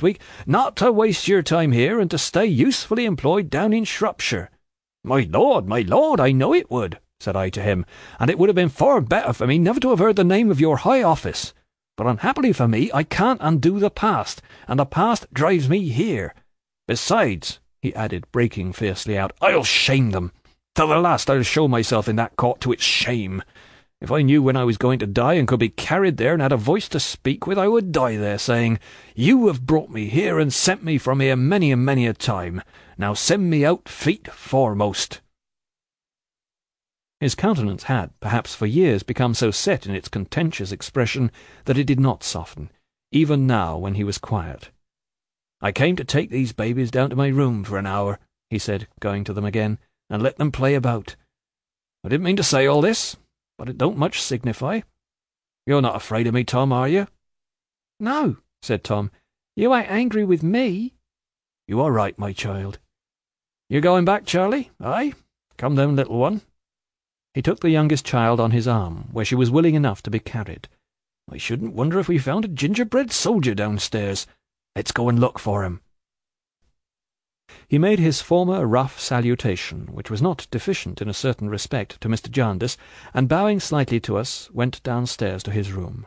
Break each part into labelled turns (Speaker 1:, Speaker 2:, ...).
Speaker 1: last week not to waste your time here and to stay usefully employed down in Shropshire.' 'My lord, I know it would,' said I to him, 'and it would have been far better for me never to have heard the name of your high office. But unhappily for me, I can't undo the past, and the past drives me here. Besides,' he added, breaking fiercely out, 'I'll shame them. To the last I'll show myself in that court to its shame. If I knew when I was going to die and could be carried there and had a voice to speak with, I would die there, saying, "You have brought me here and sent me from here many and many a time. Now send me out feet foremost." His countenance had, perhaps for years, become so set in its contentious expression that it did not soften, even now when he was quiet. "I came to take these babies down to my room for an hour," he said, going to them again, "and let them play about. I didn't mean to say all this, but it don't much signify. You're not afraid of me, Tom, are you?"
Speaker 2: "No," said Tom. "You ain't angry with me?"
Speaker 1: "You are right, my child. You going back, Charlie? Aye? Come then, little one." He took the youngest child on his arm, where she was willing enough to be carried. "I shouldn't wonder if we found a gingerbread soldier downstairs. Let's go and look for him." He made his former rough salutation, which was not deficient in a certain respect, to Mr. Jarndyce, and bowing slightly to us, went downstairs to his room.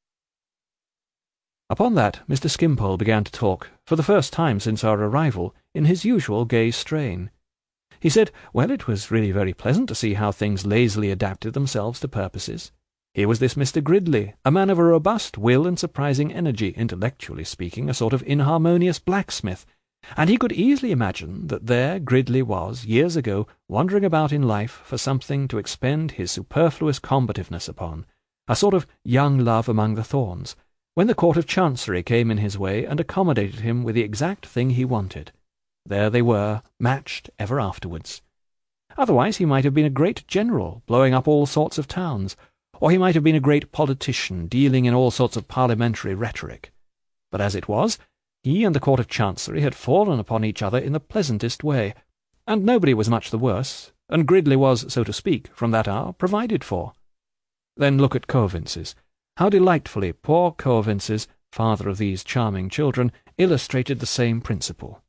Speaker 1: Upon that Mr. Skimpole began to talk, for the first time since our arrival, in his usual gay strain. He said, well, it was really very pleasant to see how things lazily adapted themselves to purposes. Here was this Mr. Gridley, a man of a robust will and surprising energy, intellectually speaking, a sort of inharmonious blacksmith, and he could easily imagine that there Gridley was, years ago, wandering about in life for something to expend his superfluous combativeness upon, a sort of young love among the thorns, when the Court of Chancery came in his way and accommodated him with the exact thing he wanted. There they were, matched ever afterwards. Otherwise he might have been a great general, blowing up all sorts of towns, or he might have been a great politician, dealing in all sorts of parliamentary rhetoric. But as it was, he and the Court of Chancery had fallen upon each other in the pleasantest way, and nobody was much the worse, and Gridley was, so to speak, from that hour provided for. Then look at Coavinses. How delightfully poor Coavinses, father of these charming children, illustrated the same principle.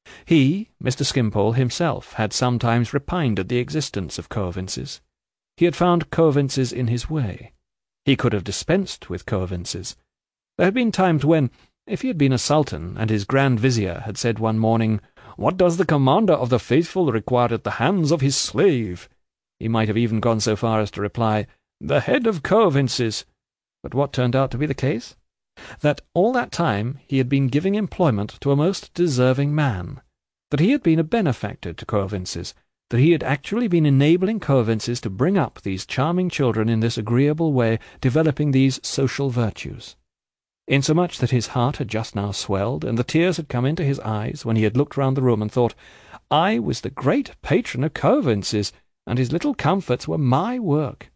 Speaker 1: He, Mr. Skimpole himself, had sometimes repined at the existence of Coavinses. He had found Coavinses in his way. He could have dispensed with Coavinses. There had been times when, if he had been a sultan, and his Grand Vizier had said one morning, "What does the commander of the faithful require at the hands of his slave?" he might have even gone so far as to reply, "The head of Coavinses." But what turned out to be the case? That all that time he had been giving employment to a most deserving man, that he had been a benefactor to Coavinses, that he had actually been enabling Coavinses to bring up these charming children in this agreeable way, developing these social virtues. Insomuch that his heart had just now swelled, and the tears had come into his eyes when he had looked round the room and thought, I was the great patron of Coavinses, and his little comforts were my work.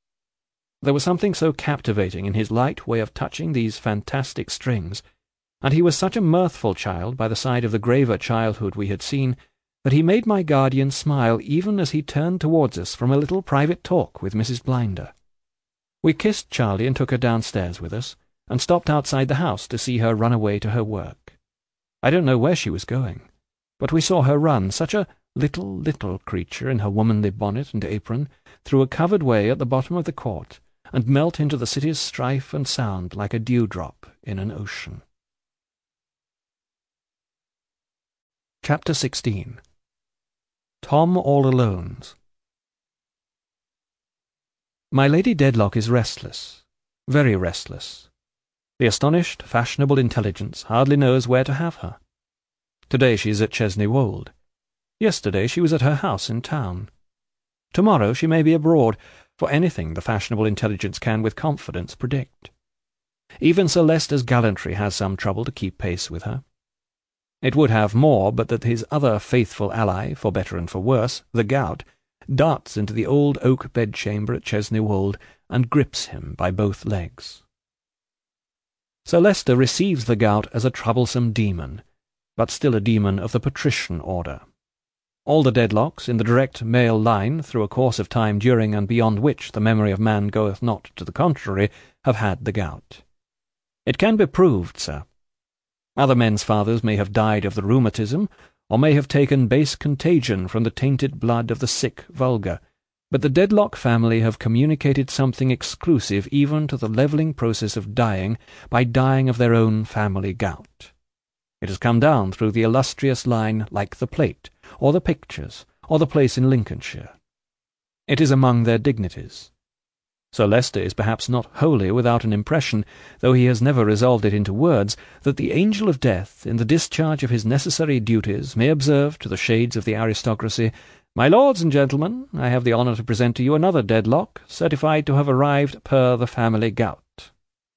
Speaker 1: There was something so captivating in his light way of touching these fantastic strings, and he was such a mirthful child by the side of the graver childhood we had seen, that he made my guardian smile even as he turned towards us from a little private talk with Mrs. Blinder. We kissed Charlie and took her downstairs with us, and stopped outside the house to see her run away to her work. I don't know where she was going, but we saw her run, such a little creature in her womanly bonnet and apron, through a covered way at the bottom of the court, and melt into the city's strife and sound like a dewdrop in an ocean. Chapter 16. Tom all Alone's. My Lady Dedlock is restless, very restless. The astonished, fashionable intelligence hardly knows where to have her. To-day she is at Chesney Wold. Yesterday she was at her house in town. To-morrow she may be abroad, for anything the fashionable intelligence can with confidence predict. Even Sir Leicester's gallantry has some trouble to keep pace with her. It would have more, but that his other faithful ally, for better and for worse, the gout, darts into the old oak bedchamber at Chesney Wold, and grips him by both legs. Sir Leicester receives the gout as a troublesome demon, but still a demon of the patrician order. All the Dedlocks, in the direct male line, through a course of time during and beyond which the memory of man goeth not to the contrary, have had the gout. It can be proved, sir. Other men's fathers may have died of the rheumatism, or may have taken base contagion from the tainted blood of the sick vulgar, but the Dedlock family have communicated something exclusive even to the levelling process of dying by dying of their own family gout. It has come down through the illustrious line like the plate, or the pictures, or the place in Lincolnshire. It is among their dignities. Sir Leicester is perhaps not wholly without an impression, though he has never resolved it into words, that the angel of death, in the discharge of his necessary duties, may observe to the shades of the aristocracy, "My lords and gentlemen, I have the honour to present to you another Dedlock, certified to have arrived per the family gout."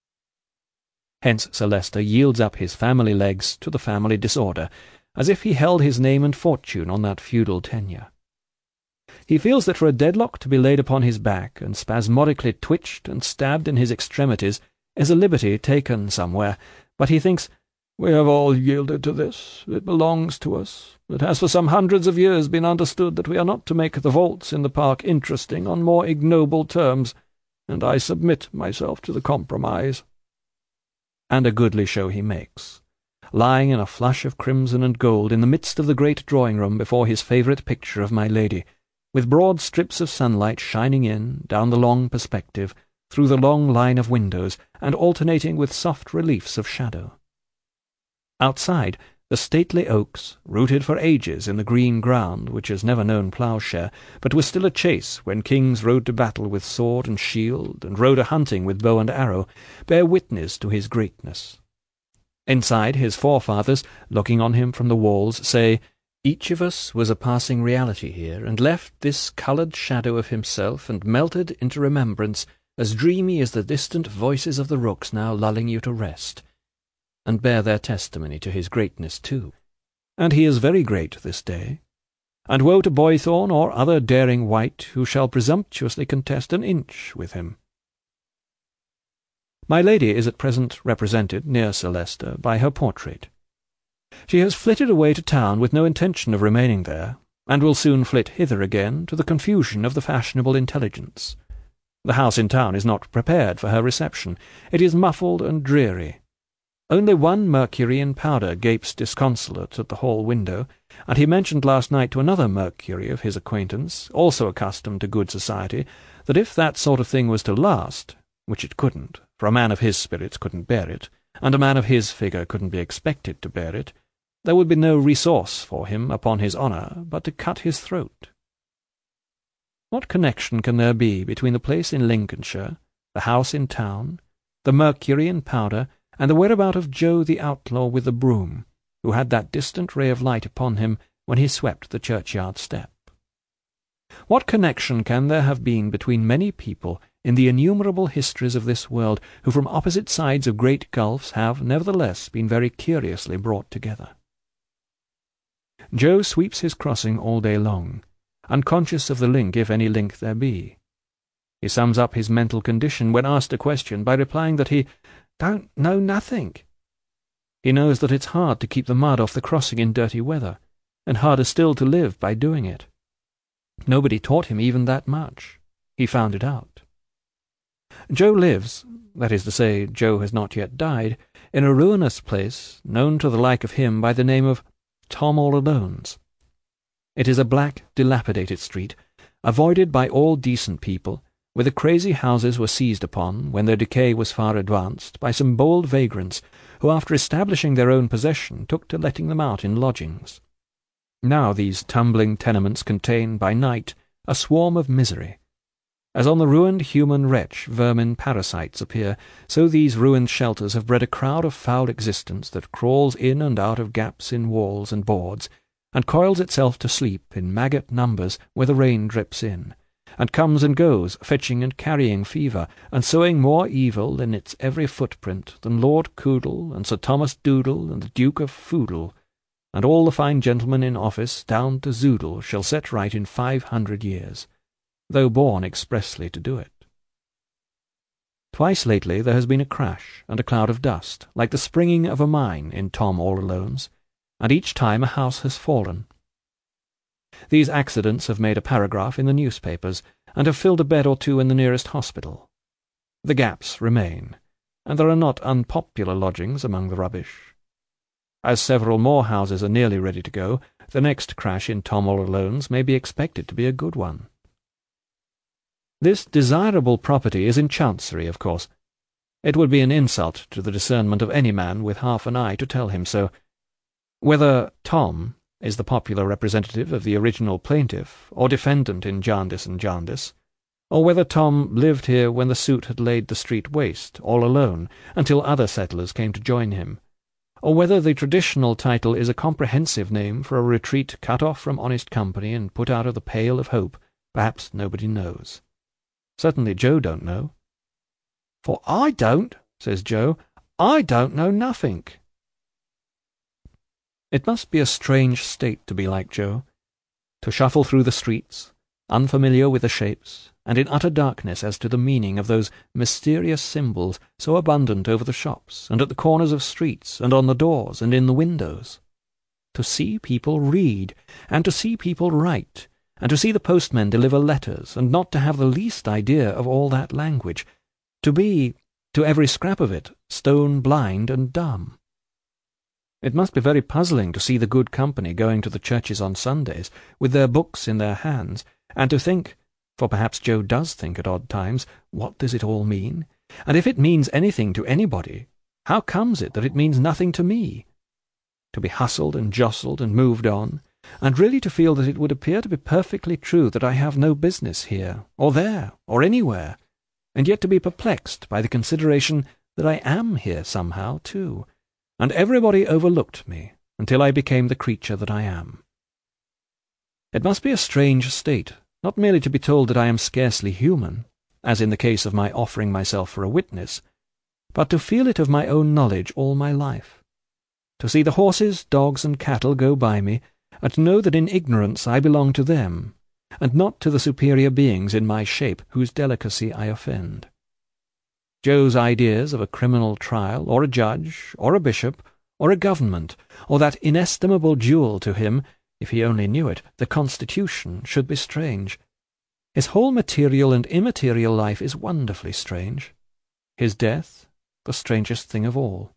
Speaker 1: Hence Sir Leicester yields up his family legs to the family disorder, as if he held his name and fortune on that feudal tenure. He feels that for a Dedlock to be laid upon his back and spasmodically twitched and stabbed in his extremities is a liberty taken somewhere, but he thinks, "We have all yielded to this. It belongs to us. It has for some hundreds of years been understood that we are not to make the vaults in the park interesting on more ignoble terms, and I submit myself to the compromise." And a goodly show he makes, lying in a flush of crimson and gold in the midst of the great drawing-room before his favourite picture of my lady, with broad strips of sunlight shining in, down the long perspective, through the long line of windows, and alternating with soft reliefs of shadow. Outside, the stately oaks, rooted for ages in the green ground which has never known ploughshare, but was still a chase when kings rode to battle with sword and shield, and rode a-hunting with bow and arrow, bear witness to his greatness. Inside, his forefathers, looking on him from the walls, say, "Each of us was a passing reality here, and left this coloured shadow of himself, and melted into remembrance, as dreamy as the distant voices of the rooks now lulling you to rest," and bear their testimony to his greatness too. And he is very great this day. And woe to Boythorn or other daring wight who shall presumptuously contest an inch with him. My lady is at present represented, near Sir Leicester, by her portrait. She has flitted away to town with no intention of remaining there, and will soon flit hither again, to the confusion of the fashionable intelligence. The house in town is not prepared for her reception. It is muffled and dreary. Only one Mercury in powder gapes disconsolate at the hall window, and he mentioned last night to another Mercury of his acquaintance, also accustomed to good society, that if that sort of thing was to last, which it couldn't, for a man of his spirits couldn't bear it, and a man of his figure couldn't be expected to bear it, there would be no resource for him, upon his honour, but to cut his throat. What connection can there be between the place in Lincolnshire, the house in town, the Mercury in powder, and the whereabout of Joe the outlaw with the broom, who had that distant ray of light upon him when he swept the churchyard step? What connection can there have been between many people in the innumerable histories of this world, who from opposite sides of great gulfs have nevertheless been very curiously brought together? Joe sweeps his crossing all day long, unconscious of the link, if any link there be. He sums up his mental condition when asked a question by replying that he "don't know nothing." He knows that it's hard to keep the mud off the crossing in dirty weather, and harder still to live by doing it. Nobody taught him even that much. He found it out. Joe lives, that is to say, Joe has not yet died, in a ruinous place known to the like of him by the name of Tom All Alone's. It is a black, dilapidated street, avoided by all decent people, where the crazy houses were seized upon, when their decay was far advanced, by some bold vagrants, who after establishing their own possession took to letting them out in lodgings. Now these tumbling tenements contain, by night, a swarm of misery. As on the ruined human wretch vermin parasites appear, so these ruined shelters have bred a crowd of foul existence that crawls in and out of gaps in walls and boards, and coils itself to sleep in maggot numbers where the rain drips in, and comes and goes, fetching and carrying fever, and sowing more evil in its every footprint than Lord Coodle and Sir Thomas Doodle and the Duke of Foodle, and all the fine gentlemen in office down to Zoodle shall set right in 500 years, though born expressly to do it. Twice lately there has been a crash and a cloud of dust, like the springing of a mine in Tom All Alone's, and each time a house has fallen. These accidents have made a paragraph in the newspapers, and have filled a bed or two in the nearest hospital. The gaps remain, and there are not unpopular lodgings among the rubbish. As several more houses are nearly ready to go, the next crash in Tom all Alone's may be expected to be a good one. This desirable property is in Chancery, of course. It would be an insult to the discernment of any man with half an eye to tell him so. Whether Tom is the popular representative of the original plaintiff or defendant in Jarndyce and Jarndyce, or whether Tom lived here when the suit had laid the street waste, all alone, until other settlers came to join him, or whether the traditional title is a comprehensive name for a retreat cut off from honest company and put out of the pale of hope, perhaps nobody knows. Certainly Joe don't know. "For I don't," says Joe. "I don't know nothink." It must be a strange state to be like Joe, to shuffle through the streets, unfamiliar with the shapes, and in utter darkness as to the meaning of those mysterious symbols so abundant over the shops, and at the corners of streets, and on the doors, and in the windows. To see people read, and to see people write, and to see the postmen deliver letters, and not to have the least idea of all that language, to be, to every scrap of it, stone blind and dumb. It must be very puzzling to see the good company going to the churches on Sundays, with their books in their hands, and to think, for perhaps Joe does think at odd times, what does it all mean? And if it means anything to anybody, how comes it that it means nothing to me? To be hustled and jostled and moved on, and really to feel that it would appear to be perfectly true that I have no business here, or there, or anywhere, and yet to be perplexed by the consideration that I am here somehow, too, and everybody overlooked me until I became the creature that I am. It must be a strange state, not merely to be told that I am scarcely human, as in the case of my offering myself for a witness, but to feel it of my own knowledge all my life, to see the horses, dogs, and cattle go by me, and to know that in ignorance I belong to them, and not to the superior beings in my shape whose delicacy I offend. Joe's ideas of a criminal trial, or a judge, or a bishop, or a government, or that inestimable jewel to him, if he only knew it, the Constitution, should be strange. His whole material and immaterial life is wonderfully strange. His death, the strangest thing of all.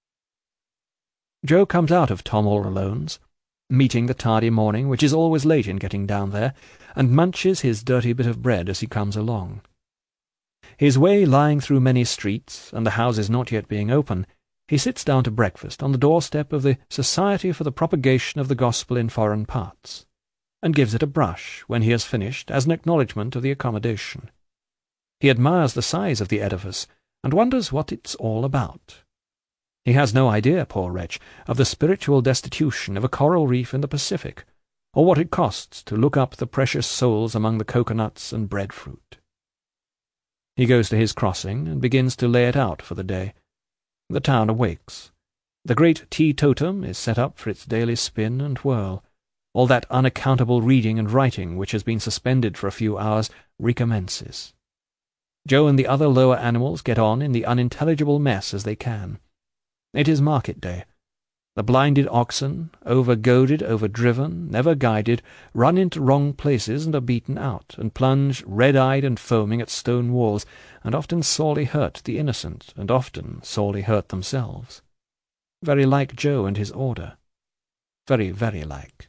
Speaker 1: Joe comes out of Tom all Alone's, meeting the tardy morning, which is always late in getting down there, and munches his dirty bit of bread as he comes along. His way lying through many streets, and the houses not yet being open, he sits down to breakfast on the doorstep of the Society for the Propagation of the Gospel in Foreign Parts, and gives it a brush when he has finished as an acknowledgment of the accommodation. He admires the size of the edifice, and wonders what it's all about. He has no idea, poor wretch, of the spiritual destitution of a coral reef in the Pacific, or what it costs to look up the precious souls among the coconuts and breadfruit. He goes to his crossing and begins to lay it out for the day. The town awakes. The great teetotum is set up for its daily spin and whirl. All that unaccountable reading and writing which has been suspended for a few hours recommences. Joe and the other lower animals get on in the unintelligible mess as they can. It is market day. The blinded oxen, over-goaded, over-driven, never guided, run into wrong places and are beaten out, and plunge red-eyed and foaming at stone walls, and often sorely hurt the innocent, and often sorely hurt themselves. Very like Joe and his order. Very, very like.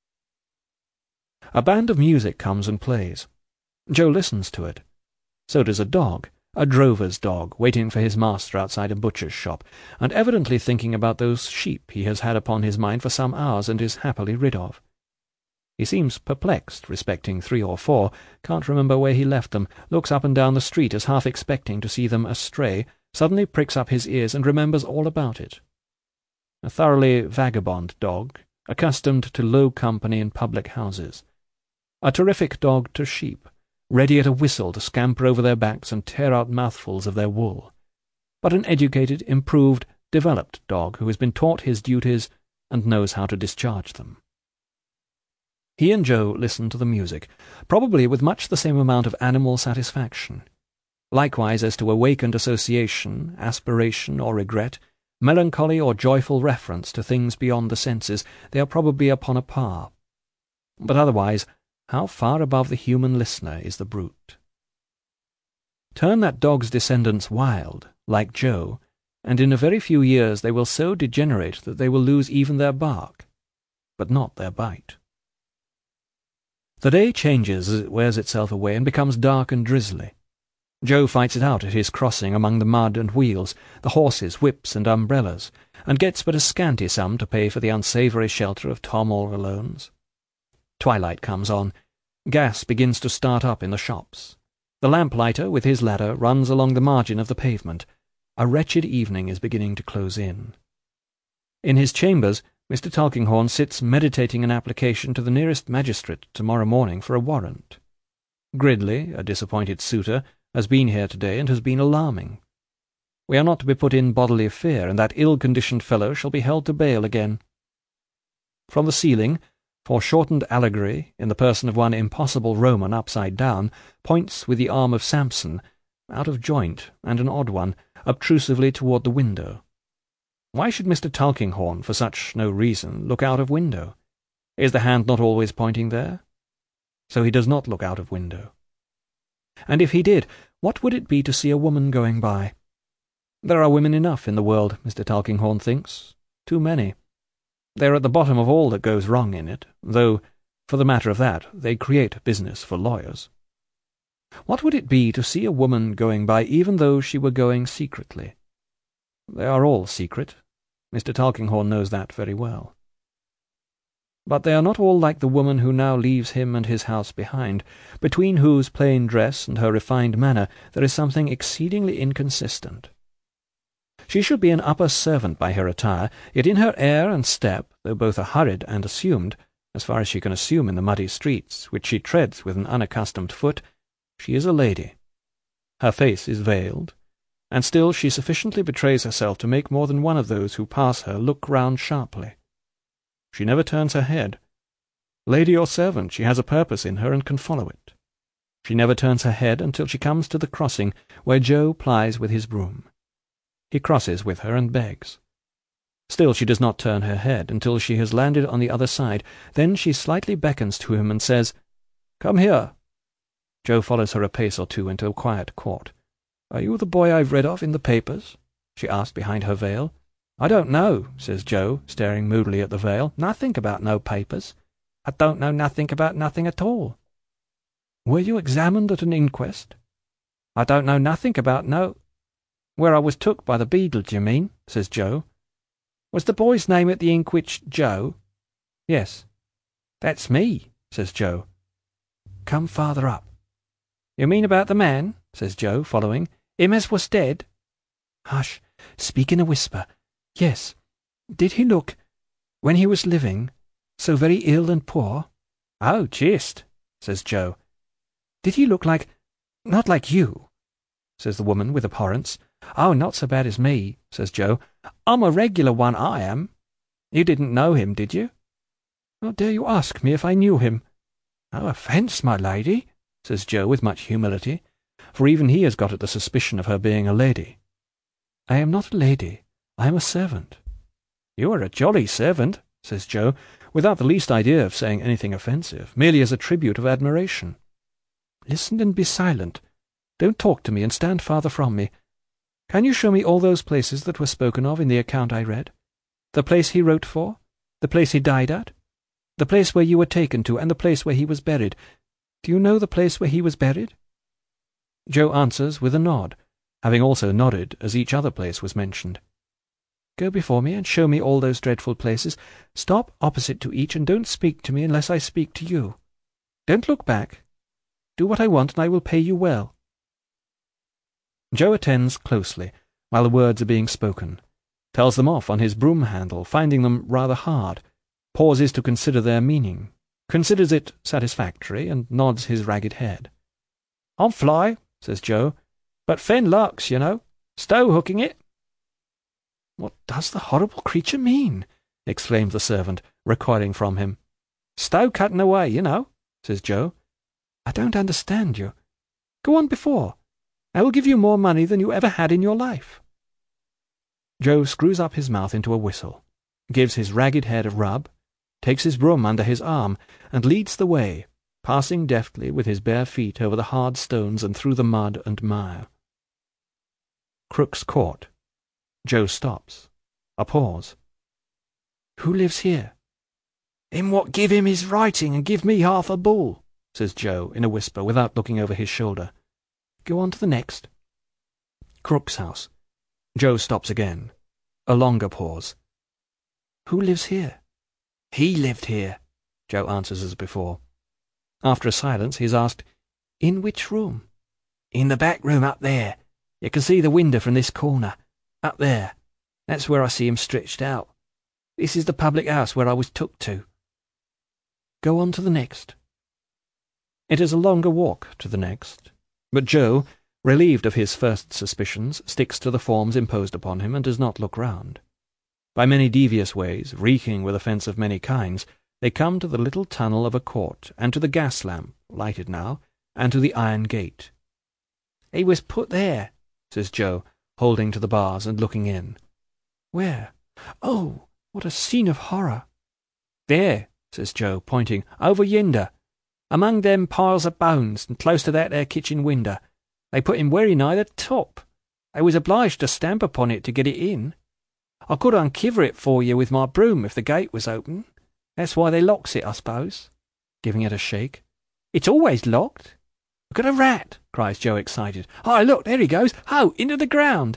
Speaker 1: A band of music comes and plays. Joe listens to it. So does a dog, a drover's dog, waiting for his master outside a butcher's shop, and evidently thinking about those sheep he has had upon his mind for some hours and is happily rid of. He seems perplexed respecting 3 or 4, can't remember where he left them, looks up and down the street as half expecting to see them astray, suddenly pricks up his ears and remembers all about it. A thoroughly vagabond dog, accustomed to low company in public houses. A terrific dog to sheep, ready at a whistle to scamper over their backs and tear out mouthfuls of their wool, but an educated, improved, developed dog who has been taught his duties and knows how to discharge them. He and Joe listen to the music, probably with much the same amount of animal satisfaction. Likewise as to awakened association, aspiration or regret, melancholy or joyful reference to things beyond the senses, they are probably upon a par. But otherwise, how far above the human listener is the brute. Turn that dog's descendants wild, like Joe, and in a very few years they will so degenerate that they will lose even their bark, but not their bite. The day changes as it wears itself away and becomes dark and drizzly. Joe fights it out at his crossing among the mud and wheels, the horses, whips, and umbrellas, and gets but a scanty sum to pay for the unsavoury shelter of Tom All-Alone's. Twilight comes on. Gas begins to start up in the shops. The lamplighter, with his ladder, runs along the margin of the pavement. A wretched evening is beginning to close in. In his chambers, Mr. Tulkinghorn sits meditating an application to the nearest magistrate tomorrow morning for a warrant. Gridley, a disappointed suitor, has been here today and has been alarming. We are not to be put in bodily fear, and that ill-conditioned fellow shall be held to bail again. From the ceiling, foreshortened allegory, in the person of one impossible Roman upside down, points with the arm of Samson, out of joint, and an odd one, obtrusively toward the window. Why should Mr. Tulkinghorn, for such no reason, look out of window? Is the hand not always pointing there? So he does not look out of window. And if he did, what would it be to see a woman going by? There are women enough in the world, Mr. Tulkinghorn thinks. Too many. They are at the bottom of all that goes wrong in it, though, for the matter of that, they create business for lawyers. What would it be to see a woman going by even though she were going secretly? They are all secret. Mr. Tulkinghorn knows that very well. But they are not all like the woman who now leaves him and his house behind, between whose plain dress and her refined manner there is something exceedingly inconsistent. She should be an upper servant by her attire, yet in her air and step, though both are hurried and assumed, as far as she can assume in the muddy streets, which she treads with an unaccustomed foot, she is a lady. Her face is veiled, and still she sufficiently betrays herself to make more than one of those who pass her look round sharply. She never turns her head. Lady or servant, she has a purpose in her and can follow it. She never turns her head until she comes to the crossing where Joe plies with his broom. He crosses with her and begs. Still she does not turn her head until she has landed on the other side. Then she slightly beckons to him and says, "Come here." Joe follows her a pace or two into a quiet court. "Are you the boy I've read of in the papers?" she asked behind her veil. "I don't know," says Joe, staring moodily at the veil. "Nothing about no papers. I don't know nothing about nothing at all." "Were you examined at an inquest?" "I don't know nothing about no—" "Where I was took by the beadle, d'ye mean?" says Joe. "Was the boy's name at the inquest Joe?" "Yes." "That's me," says Joe. "Come farther up." "You mean about the man?" says Joe, following. "Him as was dead?" "Hush! Speak in a whisper. Yes. Did he look, when he was living, so very ill and poor?" "Oh, jist," says Joe. "Did he look not like you?" says the woman with abhorrence. "Oh, not so bad as me," says Joe. "I'm a regular one, I am. You didn't know him, did you?" "How dare you ask me if I knew him?" "No offence, my lady," says Joe with much humility, for even he has got at the suspicion of her being a lady. "I am not a lady. I am a servant." "You are a jolly servant," says Joe, without the least idea of saying anything offensive, merely as a tribute of admiration. "Listen and be silent. Don't talk to me, and stand farther from me. Can you show me all those places that were spoken of in the account I read? The place he wrote for? The place he died at? The place where you were taken to, and the place where he was buried? Do you know the place where he was buried?" Joe answers with a nod, having also nodded as each other place was mentioned. "Go before me and show me all those dreadful places. Stop opposite to each, and don't speak to me unless I speak to you. Don't look back. Do what I want, and I will pay you well." Joe attends closely while the words are being spoken, tells them off on his broom handle, finding them rather hard, pauses to consider their meaning, considers it satisfactory, and nods his ragged head. "I'm fly," says Joe, "but fen larks, you know. Stow hooking it." "What does the horrible creature mean?" exclaimed the servant, recoiling from him. "Stow cutting away, you know," says Joe. "I don't understand you. Go on before. I will give you more money than you ever had in your life." Joe screws up his mouth into a whistle, gives his ragged head a rub, takes his broom under his arm, and leads the way, passing deftly with his bare feet over the hard stones and through the mud and mire. Crook's Court. Joe stops. A pause.
Speaker 2: "Who lives here?"
Speaker 1: "Him what give him his writing and give me half a bull," says Joe in a whisper without looking over his shoulder.
Speaker 2: "Go on to the next."
Speaker 1: "Crook's house." Joe stops again. A longer pause.
Speaker 2: "Who lives here?"
Speaker 1: "He lived here," Joe answers as before. After a silence he is asked,
Speaker 2: "In which room?"
Speaker 1: "In the back room up there. You can see the window from this corner. Up there. That's where I see him stretched out. This is the public house where I was took to."
Speaker 2: "Go on to the next."
Speaker 1: It is a longer walk to the next, but Joe, relieved of his first suspicions, sticks to the forms imposed upon him and does not look round. By many devious ways, reeking with offence of many kinds, they come to the little tunnel of a court, and to the gas lamp, lighted now, and to the iron gate. "He was put there," says Joe, holding to the bars and looking in.
Speaker 2: "Where? Oh, what a scene of horror!"
Speaker 1: "There," says Joe, pointing, "over yonder, among them piles of bones, and close to that there kitchen window. They put him wery nigh the top. They was obliged to stamp upon it to get it in. I could unkiver it for you with my broom if the gate was open. That's why they locks it, I suppose," giving it a shake. "It's always locked. Look at a rat," cries Joe, excited. "Hi, look, there he goes. Ho, into the ground."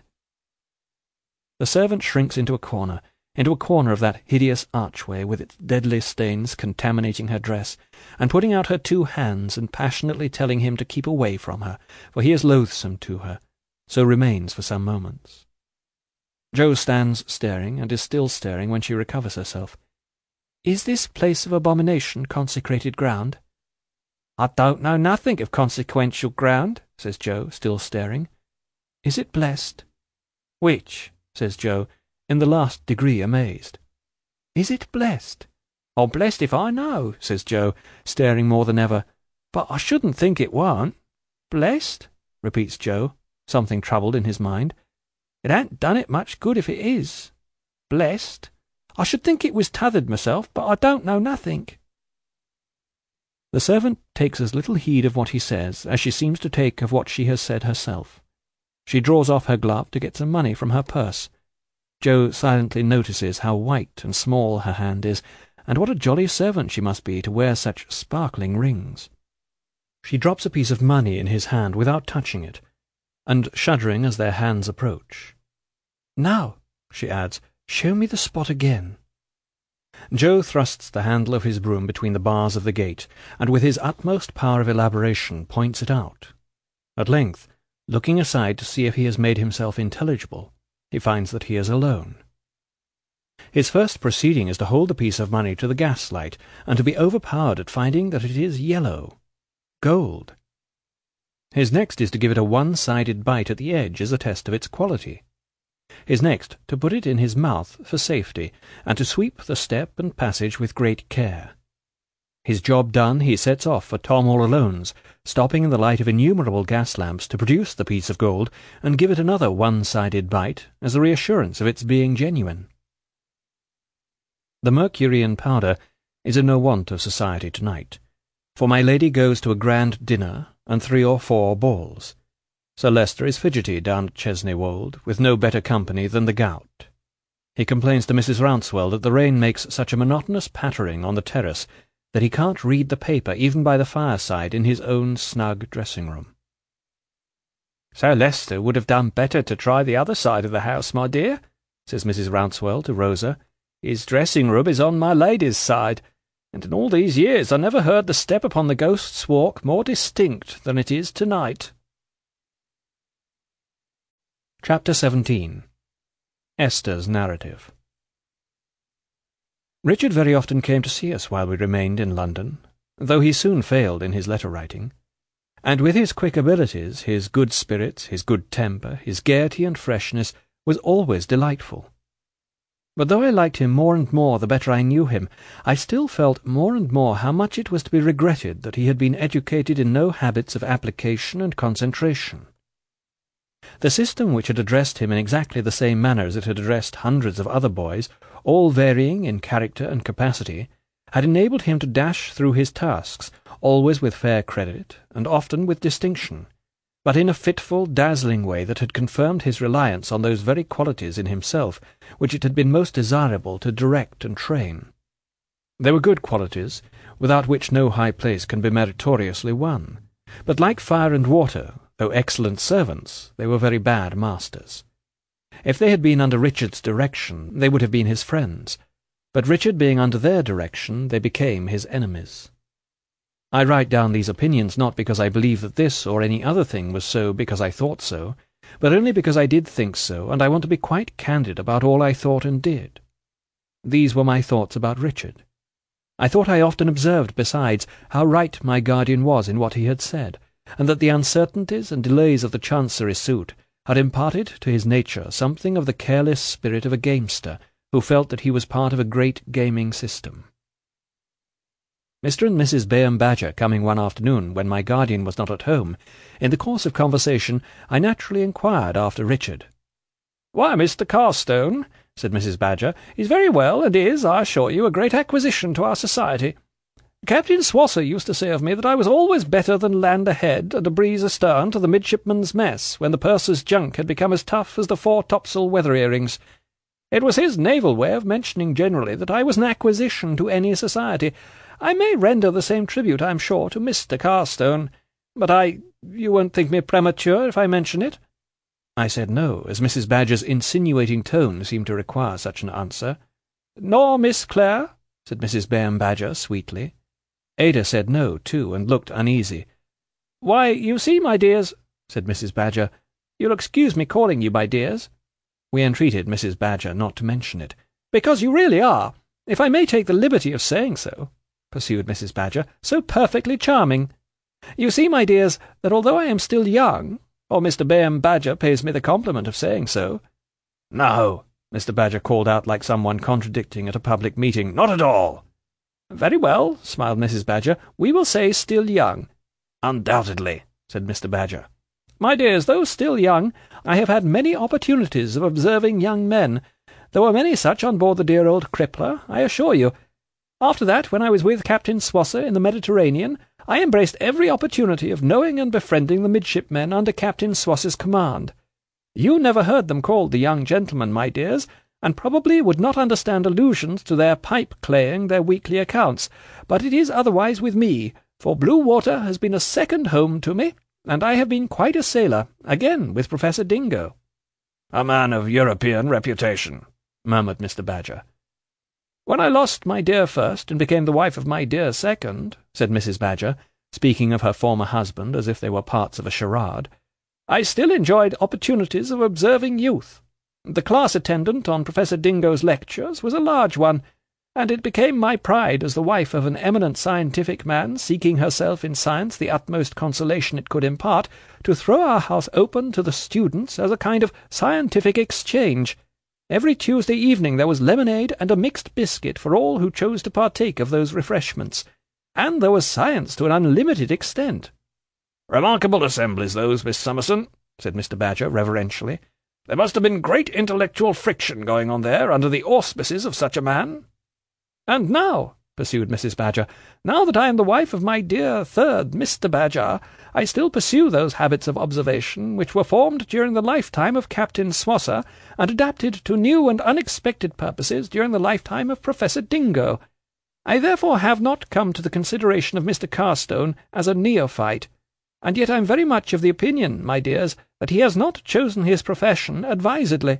Speaker 1: The servant shrinks into a corner of that hideous archway with its deadly stains contaminating her dress, and putting out her two hands and passionately telling him to keep away from her, for he is loathsome to her, so remains for some moments. Joe stands staring, and is still staring when she recovers herself.
Speaker 2: "Is this place of abomination consecrated ground?"
Speaker 1: "I don't know nothing of consequential ground," says Joe, still staring.
Speaker 2: "Is it blessed?"
Speaker 1: "Which?" says Joe, in the last degree amazed.
Speaker 2: "Is it blessed?"
Speaker 1: "Oh, blessed if I know," says Joe, staring more than ever. "But I shouldn't think it warn't." "Blessed?" repeats Joe, something troubled in his mind. "It ain't done it much good if it is. Blessed? I should think it was t'othered myself, but I don't know nothink." The servant takes as little heed of what he says as she seems to take of what she has said herself. She draws off her glove to get some money from her purse. Joe silently notices how white and small her hand is, and what a jolly servant she must be to wear such sparkling rings. She drops a piece of money in his hand without touching it, and shuddering as their hands approach.
Speaker 2: "Now," she adds, "show me the spot again."
Speaker 1: Joe thrusts the handle of his broom between the bars of the gate, and with his utmost power of elaboration points it out. At length, looking aside to see if he has made himself intelligible, he finds that he is alone. His first proceeding is to hold the piece of money to the gas-light, and to be overpowered at finding that it is yellow. Gold. His next is to give it a one-sided bite at the edge as a test of its quality. His next to put it in his mouth for safety, and to sweep the step and passage with great care. His job done, he sets off for Tom all Alone's, stopping in the light of innumerable gas lamps to produce the piece of gold and give it another one-sided bite as a reassurance of its being genuine. The Mercurian powder is in no want of society tonight, for my lady goes to a grand dinner and 3 or 4 balls. Sir Leicester is fidgety down at Chesney Wold, with no better company than the gout. He complains to Mrs. Rouncewell that the rain makes such a monotonous pattering on the terrace that he can't read the paper even by the fireside in his own snug dressing-room. "Sir Leicester would have done better to try the other side of the house, my dear," says Mrs. Rouncewell to Rosa. "His dressing-room is on my lady's side, and in all these years I never heard the step upon the Ghost's Walk more distinct than it is tonight." Chapter 17. Esther's Narrative. Richard very often came to see us while we remained in London, though he soon failed in his letter-writing, and with his quick abilities, his good spirits, his good temper, his gaiety and freshness, was always delightful. But though I liked him more and more the better I knew him, I still felt more and more how much it was to be regretted that he had been educated in no habits of application and concentration. The system which had addressed him in exactly the same manner as it had addressed hundreds of other boys, all varying in character and capacity, had enabled him to dash through his tasks, always with fair credit, and often with distinction, but in a fitful, dazzling way that had confirmed his reliance on those very qualities in himself which it had been most desirable to direct and train. They were good qualities, without which no high place can be meritoriously won, but like fire and water, though excellent servants, they were very bad masters. If they had been under Richard's direction, they would have been his friends, but Richard being under their direction, they became his enemies. I write down these opinions not because I believe that this or any other thing was so because I thought so, but only because I did think so, and I want to be quite candid about all I thought and did. These were my thoughts about Richard. I thought I often observed, besides, how right my guardian was in what he had said, and that the uncertainties and delays of the Chancery suit had imparted to his nature something of the careless spirit of a gamester who felt that he was part of a great gaming system. Mr. and Mrs. Bayham Badger coming one afternoon when my guardian was not at home, in the course of conversation I naturally inquired after Richard. "Why, Mr. Carstone," said Mrs. Badger, "is very well, and is, I assure you, a great acquisition to our society. Captain Swosser used to say of me that I was always better than land ahead and a breeze astern to the midshipmen's mess when the purser's junk had become as tough as the fore-topsail weather-earrings. It was his naval way of mentioning generally that I was an acquisition to any society. I may render the same tribute, I am sure, to Mr. Carstone, but you won't think me premature if I mention it?" I said no, as Mrs. Badger's insinuating tone seemed to require such an answer. "Nor Miss Clare?" said Mrs. Bayham Badger sweetly. Ada said no, too, and looked uneasy. "Why, you see, my dears," said Mrs. Badger, "you'll excuse me calling you my dears." We entreated Mrs. Badger not to mention it. "Because you really are, if I may take the liberty of saying so," pursued Mrs. Badger, "so perfectly charming. You see, my dears, that although I am still young, or Mr. Bayham Badger pays me the compliment of saying so—" "No," Mr. Badger called out like someone contradicting at a public meeting, "not at all." "Very well," smiled Mrs. Badger, "we will say still young." "Undoubtedly," said Mr. Badger. "My dears, though still young, I have had many opportunities of observing young men. There were many such on board the dear old Crippler, I assure you. After that, when I was with Captain Swosser in the Mediterranean, I embraced every opportunity of knowing and befriending the midshipmen under Captain Swosser's command. You never heard them called the young gentlemen, my dears, and probably would not understand allusions to their pipe-claying their weekly accounts, but it is otherwise with me, for Blue Water has been a second home to me, and I have been quite a sailor, again with Professor Dingo." "A man of European reputation," murmured Mr. Badger. "When I lost my dear first and became the wife of my dear second," said Mrs. Badger, speaking of her former husband as if they were parts of a charade, "I still enjoyed opportunities of observing youth. The class attendant on Professor Dingo's lectures was a large one, and it became my pride as the wife of an eminent scientific man seeking herself in science the utmost consolation it could impart, to throw our house open to the students as a kind of scientific exchange. Every Tuesday evening there was lemonade and a mixed biscuit for all who chose to partake of those refreshments, and there was science to an unlimited extent." "Remarkable assemblies, those, Miss Summerson," said Mr. Badger reverentially. "There must have been great intellectual friction going on there under the auspices of such a man." "And now," pursued Mrs. Badger, "now that I am the wife of my dear third Mr. Badger, I still pursue those habits of observation which were formed during the lifetime of Captain Swosser, and adapted to new and unexpected purposes during the lifetime of Professor Dingo. I therefore have not come to the consideration of Mr. Carstone as a neophyte, and yet I am very much of the opinion, my dears, that he has not chosen his profession advisedly."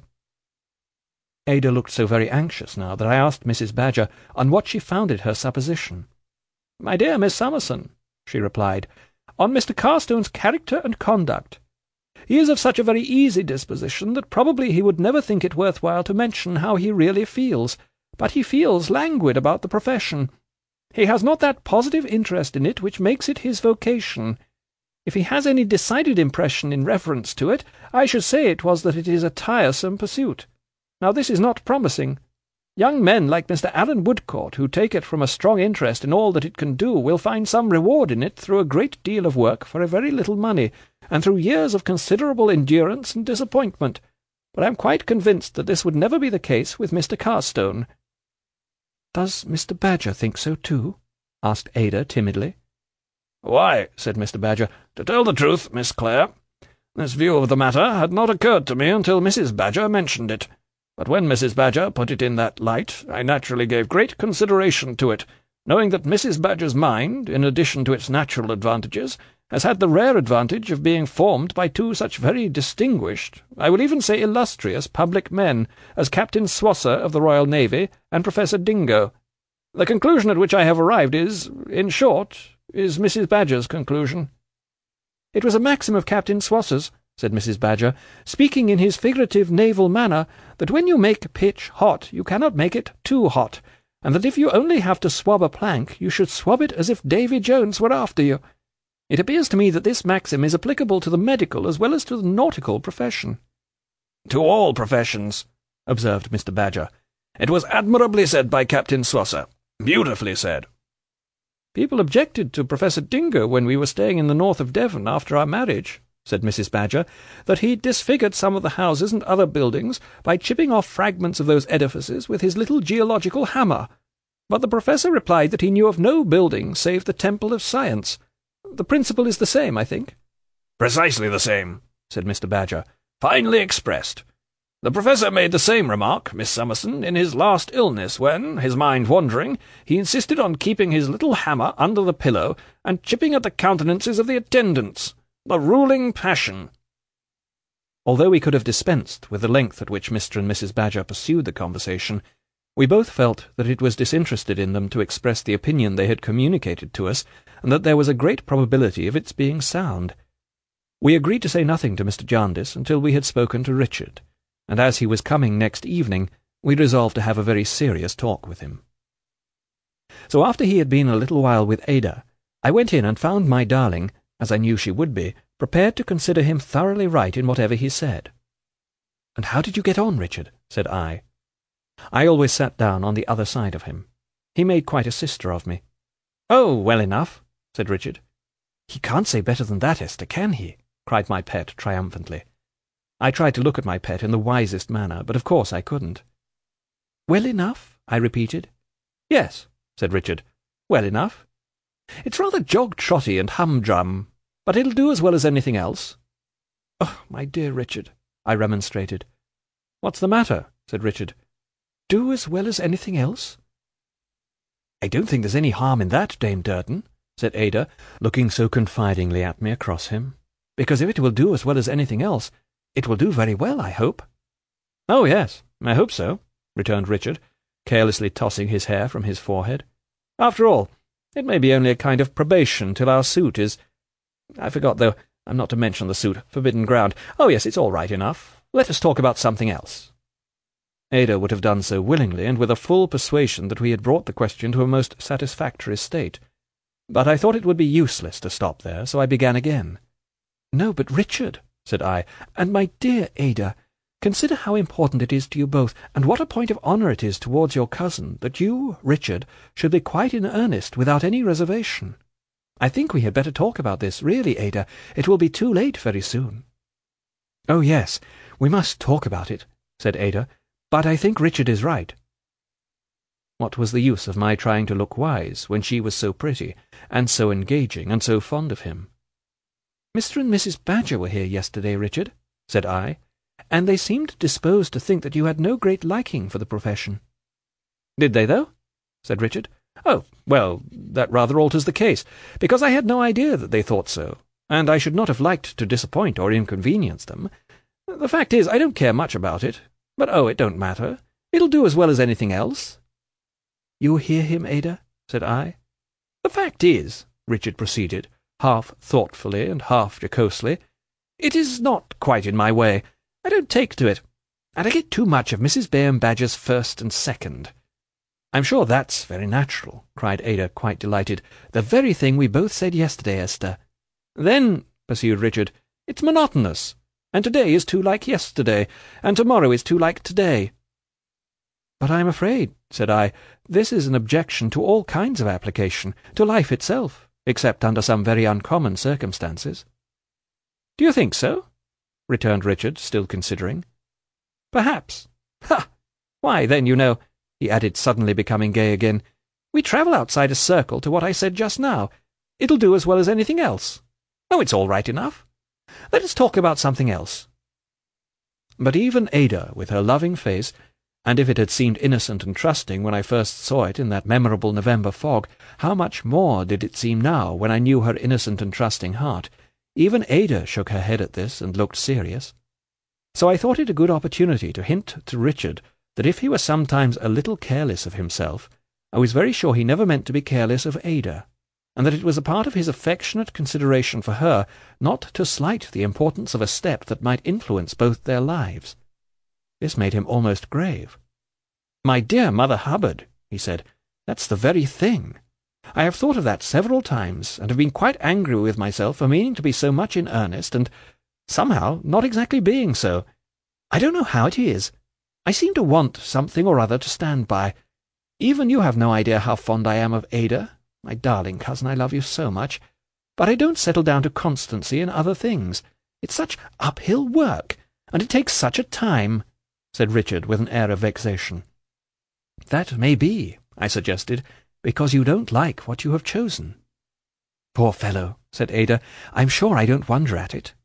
Speaker 1: Ada looked so very anxious now that I asked Mrs. Badger on what she founded her supposition. "My dear Miss Summerson," she replied, "on Mr. Carstone's character and conduct. He is of such a very easy disposition that probably he would never think it worth while to mention how he really feels, but he feels languid about the profession. He has not that positive interest in it which makes it his vocation. If he has any decided impression in reference to it, I should say it was that it is a tiresome pursuit. Now this is not promising. Young men like Mr. Alan Woodcourt, who take it from a strong interest in all that it can do, will find some reward in it through a great deal of work for a very little money, and through years of considerable endurance and disappointment. But I am quite convinced that this would never be the case with Mr. Carstone." "Does Mr. Badger think so too?" asked Ada timidly. "Why," said Mr. Badger, "to tell the truth, Miss Clare, This view of the matter had not occurred to me until Mrs. Badger mentioned it, but when Mrs. Badger put it in that light, I naturally gave great consideration to it, knowing that Mrs. Badger's mind, in addition to its natural advantages, has had the rare advantage of being formed by two such very distinguished, I will even say illustrious, public men as Captain Swosser of the Royal Navy and Professor Dingo. The conclusion at which I have arrived is, in short, is Mrs. Badger's conclusion."
Speaker 2: "It was a maxim of Captain Swosser's," said Mrs. Badger, "speaking in his figurative naval manner, that when you make pitch hot you cannot make it too hot, and that if you only have to swab a plank you should swab it as if Davy Jones were after you. It appears to me that this maxim is applicable to the medical as well as to the nautical profession."
Speaker 1: "To all professions," observed Mr. Badger. "It was admirably said by Captain Swosser. Beautifully said."
Speaker 2: "People objected to Professor Dingo when we were staying in the north of Devon after our marriage," said Mrs. Badger, "that he disfigured some of the houses and other buildings by chipping off fragments of those edifices with his little geological hammer. But the professor replied that he knew of no building save the Temple of Science. The principle is the same, I think."
Speaker 1: "Precisely the same," said Mr. Badger. "Finely expressed. The professor made the same remark, Miss Summerson, in his last illness, when, his mind wandering, he insisted on keeping his little hammer under the pillow and chipping at the countenances of the attendants. The ruling passion."
Speaker 2: Although we could have dispensed with the length at which Mr. and Mrs. Badger pursued the conversation, we both felt that it was disinterested in them to express the opinion they had communicated to us, and that there was a great probability of its being sound. We agreed to say nothing to Mr. Jarndyce until we had spoken to Richard, and as he was coming next evening, we resolved to have a very serious talk with him. So after he had been a little while with Ada, I went in and found my darling, as I knew she would be, prepared to consider him thoroughly right in whatever he said. "And how did you get on, Richard?" said I. I always sat down on the other side of him. He made quite a sister of me. "Oh, well enough," said Richard. "He can't say better than that, Esther, can he?" cried my pet triumphantly. I tried to look at my pet in the wisest manner, but of course I couldn't. "Well enough?" I repeated. "Yes," said Richard, "well enough. It's rather jog-trotty and humdrum, but it'll do as well as anything else." "Oh, my dear Richard," I remonstrated. "What's the matter?" said Richard. "Do as well as anything else?" "I don't think there's any harm in that, Dame Durden," said Ada, looking so confidingly at me across him, "because if it will do as well as anything else, it will do very well, I hope." "Oh, yes, I hope so," returned Richard, carelessly tossing his hair from his forehead. "After all, it may be only a kind of probation till our suit is— I forgot, though, I'm not to mention the suit. Forbidden ground. Oh, yes, it's all right enough. Let us talk about something else." Ada would have done so willingly, and with a full persuasion that we had brought the question to a most satisfactory state. But I thought it would be useless to stop there, so I began again. "No, but Richard," said I, "and my dear Ada, consider how important it is to you both, and what a point of honour it is towards your cousin, that you, Richard, should be quite in earnest without any reservation. I think we had better talk about this, really, Ada. It will be too late very soon." "Oh, yes, we must talk about it," said Ada, "but I think Richard is right." What was the use of my trying to look wise when she was so pretty, and so engaging, and so fond of him? "Mr. and Mrs. Badger were here yesterday, Richard," said I, "and they seemed disposed to think that you had no great liking for the profession." "Did they, though?" said Richard. "Oh, well, that rather alters the case, because I had no idea that they thought so, and I should not have liked to disappoint or inconvenience them. The fact is, I don't care much about it, but oh, it don't matter. It'll do as well as anything else." "You hear him, Ada?" said I. "The fact is," Richard proceeded, half thoughtfully and half jocosely, "it is not quite in my way. I don't take to it, and I get too much of Mrs. Bayham Badger's first and second." "I'm sure that's very natural," cried Ada, quite delighted. "The very thing we both said yesterday, Esther." "Then," pursued Richard, "it's monotonous, and today is too like yesterday, and tomorrow is too like today." "But I'm afraid," said I, "this is an objection to all kinds of application, to life itself, except under some very uncommon circumstances." "Do you think so?" returned Richard, still considering. "Perhaps. Ha! Why, then, you know," he added, suddenly becoming gay again, "we travel outside a circle to what I said just now. It'll do as well as anything else. Oh, it's all right enough.
Speaker 1: Let us talk about something else." But even Ada, with her loving face, and if it had seemed innocent and trusting when I first saw it in that memorable November fog, how much more did it seem now when I knew her innocent and trusting heart, even Ada shook her head at this and looked serious. So I thought it a good opportunity to hint to Richard that if he was sometimes a little careless of himself, I was very sure he never meant to be careless of Ada, and that it was a part of his affectionate consideration for her not to slight the importance of a step that might influence both their lives. This made him almost grave. "My dear Mother Hubbard," he said, "that's the very thing. I have thought of that several times, and have been quite angry with myself for meaning to be so much in earnest, and somehow not exactly being so. I don't know how it is. I seem to want something or other to stand by. Even you have no idea how fond I am of Ada. My darling cousin, I love you so much. But I don't settle down to constancy in other things. It's such uphill work, and it takes such a time," said Richard with an air of vexation. "That may be," I suggested, "because you don't like what you have chosen." "Poor fellow," said Ada, "I'm sure I don't wonder at it."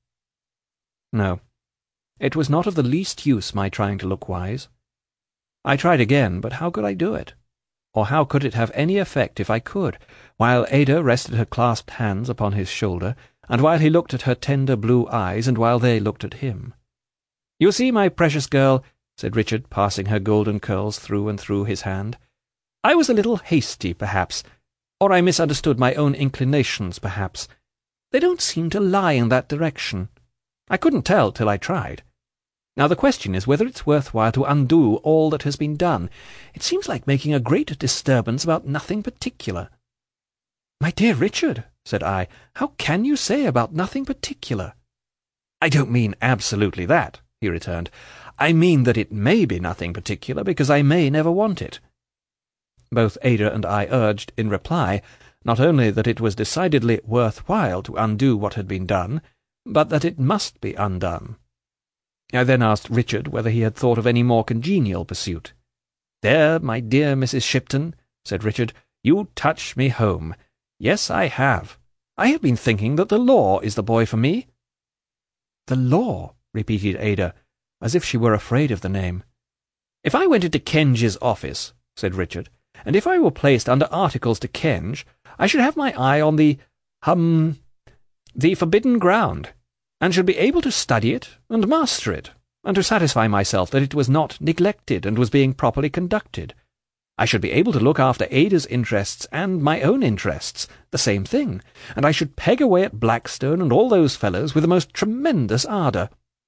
Speaker 1: No, it was not of the least use my trying to look wise. I tried again, but how could I do it? Or how could it have any effect if I could, while Ada rested her clasped hands upon his shoulder, and while he looked at her tender blue eyes, and while they looked at him? "You see, my precious girl," said Richard, passing her golden curls through and through his hand, "I was a little hasty, perhaps, or I misunderstood my own inclinations, perhaps. They don't seem to lie in that direction. I couldn't tell till I tried. Now the question is whether it's worth while to undo all that has been done. It seems like making a great disturbance about nothing particular." "My dear Richard," said I, "how can you say about nothing particular?" "I don't mean absolutely that," he returned. "I mean that it may be nothing particular, because I may never want it." Both Ada and I urged, in reply, not only that it was decidedly worth while to undo what had been done, but that it must be undone. I then asked Richard whether he had thought of any more congenial pursuit. "There, my dear Mrs. Shipton," said Richard, "you touch me home. Yes, I have. I have been thinking that the law is the boy for me." "The law," repeated Ada, as if she were afraid of the name. "If I went into Kenge's office," said Richard, "and if I were placed under articles to Kenge, I should have my eye on the forbidden ground, and should be able to study it and master it, and to satisfy myself that it was not neglected and was being properly conducted. I should be able to look after Ada's interests and my own interests, the same thing, and I should peg away at Blackstone and all those fellows with the most tremendous ardour."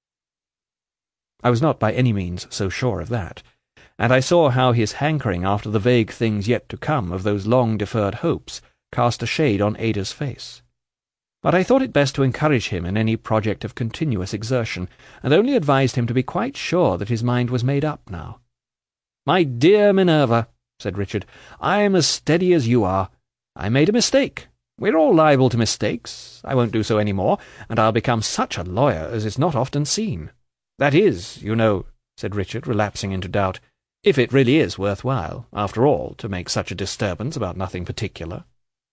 Speaker 1: I was not by any means so sure of that, and I saw how his hankering after the vague things yet to come of those long-deferred hopes cast a shade on Ada's face. But I thought it best to encourage him in any project of continuous exertion, and only advised him to be quite sure that his mind was made up now. "My dear Minerva," said Richard, "I am as steady as you are. I made a mistake. We're all liable to mistakes. I won't do so any more, and I'll become such a lawyer as is not often seen. That is, you know," said Richard, relapsing into doubt, "if it really is worth while, after all, to make such a disturbance about nothing particular."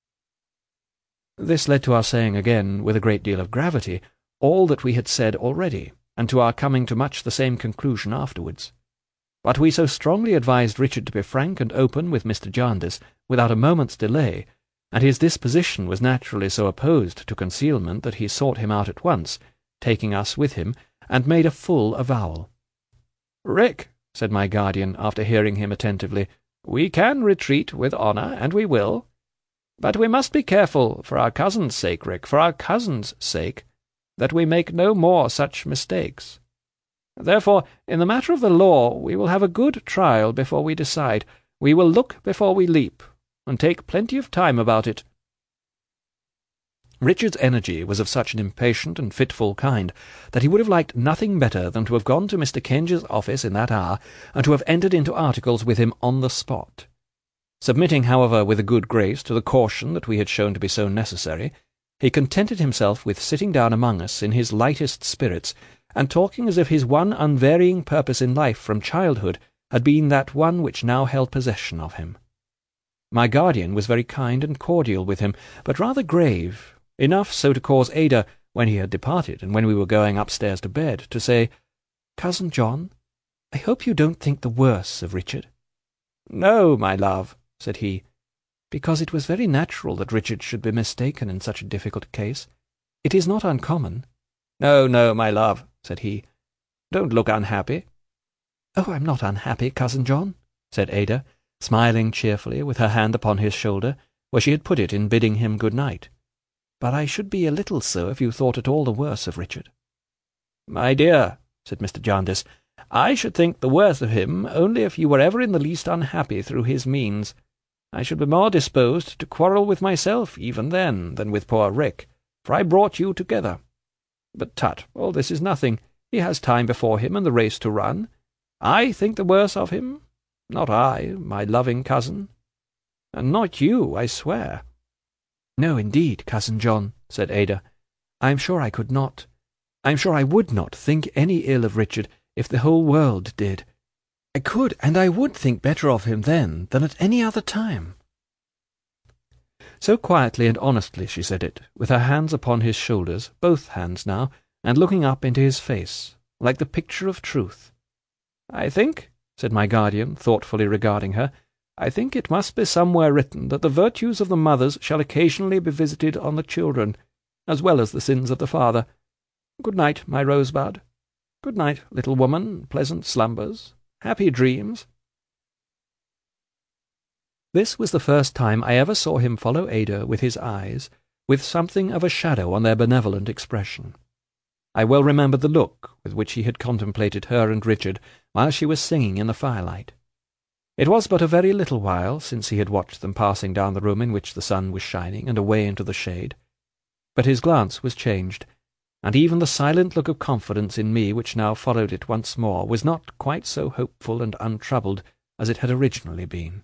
Speaker 1: This led to our saying again, with a great deal of gravity, all that we had said already, and to our coming to much the same conclusion afterwards. But we so strongly advised Richard to be frank and open with Mr. Jarndyce, without a moment's delay, and his disposition was naturally so opposed to concealment that he sought him out at once, taking us with him, and made a full avowal. "Rick," said my guardian, after hearing him attentively, "we can retreat with honour, and we will. But we must be careful, for our cousin's sake, Rick, for our cousin's sake, that we make no more such mistakes. Therefore, in the matter of the law, we will have a good trial before we decide. We will look before we leap, and take plenty of time about it." Richard's energy was of such an impatient and fitful kind that he would have liked nothing better than to have gone to Mr. Kenge's office in that hour, and to have entered into articles with him on the spot. Submitting, however, with a good grace to the caution that we had shown to be so necessary, he contented himself with sitting down among us in his lightest spirits, and talking as if his one unvarying purpose in life from childhood had been that one which now held possession of him. My guardian was very kind and cordial with him, but rather grave, enough so to cause Ada, when he had departed, and when we were going upstairs to bed, to say, "Cousin John, I hope you don't think the worse of Richard." "No, my love," said he, "because it was very natural that Richard should be mistaken in such a difficult case. It is not uncommon." "No, no, my love," said he. "Don't look unhappy." "Oh, I'm not unhappy, Cousin John," said Ada, smiling cheerfully, with her hand upon his shoulder, where she had put it in bidding him good night. "But I should be a little so if you thought at all the worse of Richard." "My dear," said Mr. Jarndyce, "I should think the worse of him only if you were ever in the least unhappy through his means. I should be more disposed to quarrel with myself even then than with poor Rick, for I brought you together. But tut, all this is nothing. He has time before him and the race to run. I think the worse of him? Not I, my loving cousin. And not you, I swear." "No, indeed, Cousin John," said Ada. "I am sure I could not. I am sure I would not think any ill of Richard if the whole world did. I could and I would think better of him then than at any other time." So quietly and honestly she said it, with her hands upon his shoulders, both hands now, and looking up into his face, like the picture of truth. "I think," said my guardian, thoughtfully regarding her, "I think it must be somewhere written that the virtues of the mothers shall occasionally be visited on the children, as well as the sins of the father. Good night, my rosebud. Good night, little woman, pleasant slumbers, happy dreams." This was the first time I ever saw him follow Ada with his eyes, with something of a shadow on their benevolent expression. I well remembered the look with which he had contemplated her and Richard while she was singing in the firelight. It was but a very little while since he had watched them passing down the room in which the sun was shining and away into the shade. But his glance was changed, and even the silent look of confidence in me which now followed it once more was not quite so hopeful and untroubled as it had originally been.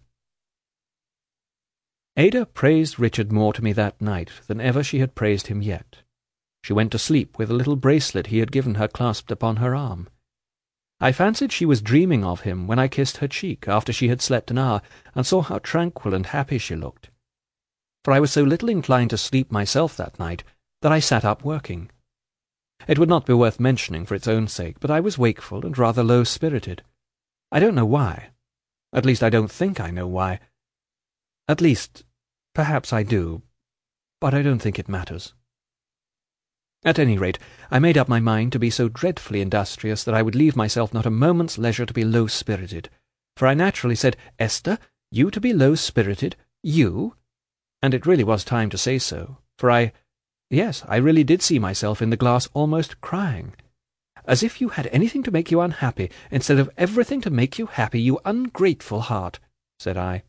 Speaker 1: Ada praised Richard more to me that night than ever she had praised him yet. She went to sleep with a little bracelet he had given her clasped upon her arm. I fancied she was dreaming of him when I kissed her cheek after she had slept an hour, and saw how tranquil and happy she looked. For I was so little inclined to sleep myself that night that I sat up working. It would not be worth mentioning for its own sake, but I was wakeful and rather low-spirited. I don't know why. At least I don't think I know why. At least, perhaps I do, but I don't think it matters. At any rate, I made up my mind to be so dreadfully industrious that I would leave myself not a moment's leisure to be low-spirited, for I naturally said, "Esther, you to be low-spirited? You?" And it really was time to say so, for yes, I really did see myself in the glass almost crying. "As if you had anything to make you unhappy, instead of everything to make you happy, you ungrateful heart," said I.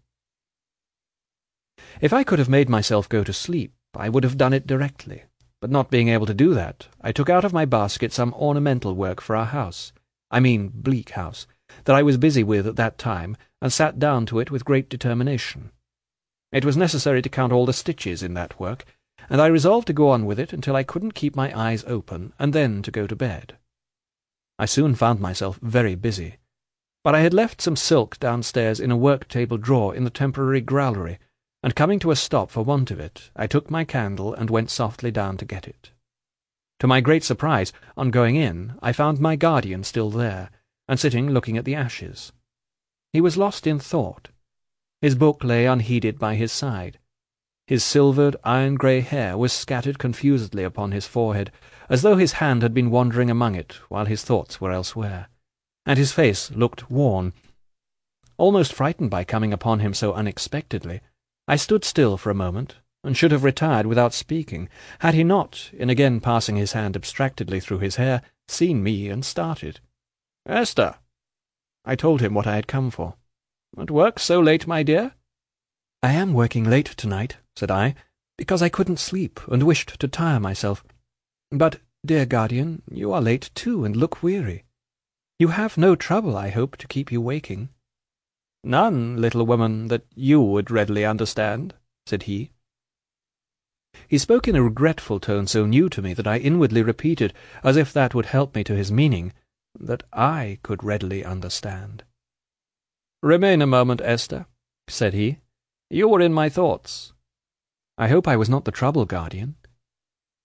Speaker 1: If I could have made myself go to sleep, I would have done it directly. But not being able to do that, I took out of my basket some ornamental work for our house, Bleak House, that I was busy with at that time, and sat down to it with great determination. It was necessary to count all the stitches in that work, and I resolved to go on with it until I couldn't keep my eyes open, and then to go to bed. I soon found myself very busy, but I had left some silk downstairs in a work-table drawer in the temporary growlery, and coming to a stop for want of it, I took my candle and went softly down to get it. To my great surprise, on going in, I found my guardian still there, and sitting looking at the ashes. He was lost in thought. His book lay unheeded by his side. His silvered, iron-grey hair was scattered confusedly upon his forehead, as though his hand had been wandering among it while his thoughts were elsewhere, and his face looked worn. Almost frightened by coming upon him so unexpectedly, I stood still for a moment, and should have retired without speaking, had he not, in again passing his hand abstractedly through his hair, seen me and started. "Esther!" I told him what I had come for. "At work so late, my dear?" "I am working late tonight," said I, "because I couldn't sleep, and wished to tire myself. But, dear guardian, you are late too, and look weary. You have no trouble, I hope, to keep you waking." "None, little woman, that you would readily understand," said he. He spoke in a regretful tone so new to me that I inwardly repeated, as if that would help me to his meaning, that I could readily understand. "Remain a moment, Esther," said he. "You were in my thoughts." "I hope I was not the trouble, guardian."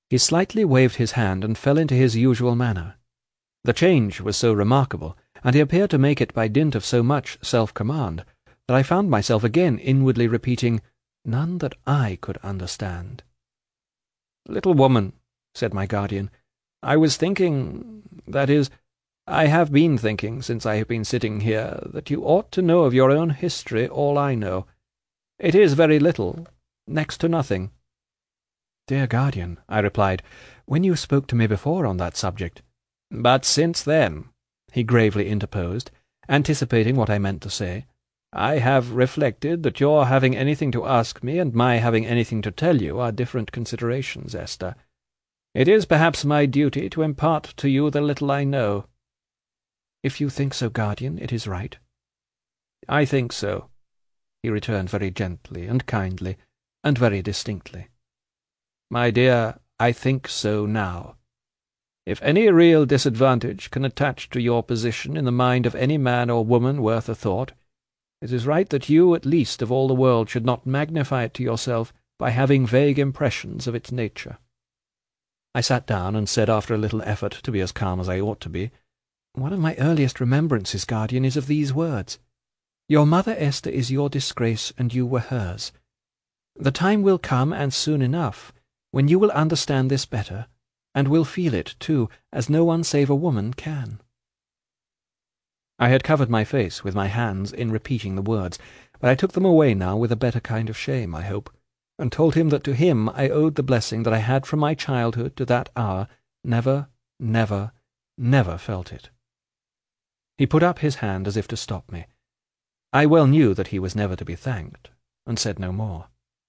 Speaker 1: He slightly waved his hand and fell into his usual manner. The change was so remarkable, and he appeared to make it by dint of so much self-command, that I found myself again inwardly repeating, "None that I could understand." "Little woman," said my guardian, "I was thinking, that is, I have been thinking since I have been sitting here, that you ought to know of your own history all I know. It is very little, next to nothing." "Dear guardian," I replied, "when you spoke to me before on that subject—" "But since then," he gravely interposed, anticipating what I meant to say, "I have reflected that your having anything to ask me and my having anything to tell you are different considerations, Esther. It is perhaps my duty to impart to you the little I know." "If you think so, guardian, it is right." "I think so," he returned very gently and kindly, and very distinctly. "My dear, I think so now. If any real disadvantage can attach to your position in the mind of any man or woman worth a thought, it is right that you, at least, of all the world, should not magnify it to yourself by having vague impressions of its nature." I sat down and said, after a little effort to be as calm as I ought to be, "One of my earliest remembrances, guardian, is of these words. Your mother, Esther, is your disgrace, and you were hers. The time will come, and soon enough, when you will understand this better, and will feel it, too, as no one save a woman can." I had covered my face with my hands in repeating the words, but I took them away now with a better kind of shame, I hope, and told him that to him I owed the blessing that I had from my childhood to that hour never, never, never felt it. He put up his hand as if to stop me. I well knew that he was never to be thanked, and said no more.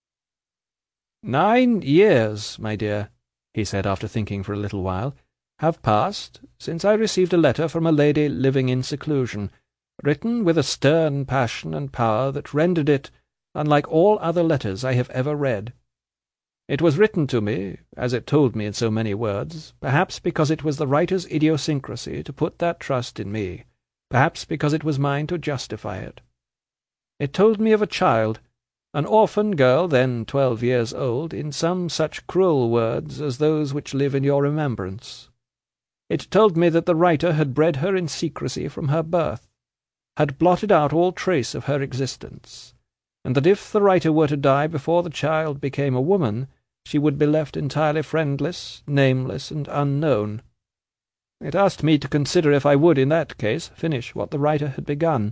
Speaker 1: "9 years, my dear," he said after thinking for a little while, "have passed since I received a letter from a lady living in seclusion, written with a stern passion and power that rendered it unlike all other letters I have ever read. It was written to me, as it told me in so many words, perhaps because it was the writer's idiosyncrasy to put that trust in me, perhaps because it was mine to justify it. It told me of a child, an orphan girl then 12 years old, in some such cruel words as those which live in your remembrance. It told me that the writer had bred her in secrecy from her birth, had blotted out all trace of her existence, and that if the writer were to die before the child became a woman, she would be left entirely friendless, nameless, and unknown. It asked me to consider if I would, in that case, finish what the writer had begun."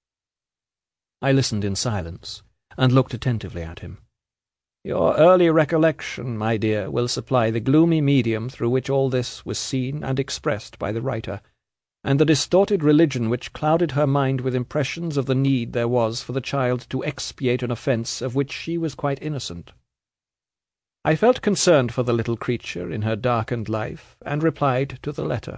Speaker 1: I listened in silence, and looked attentively at him. "Your early recollection, my dear, will supply the gloomy medium through which all this was seen and expressed by the writer, and the distorted religion which clouded her mind with impressions of the need there was for the child to expiate an offence of which she was quite innocent. I felt concerned for the little creature in her darkened life, and replied to the letter."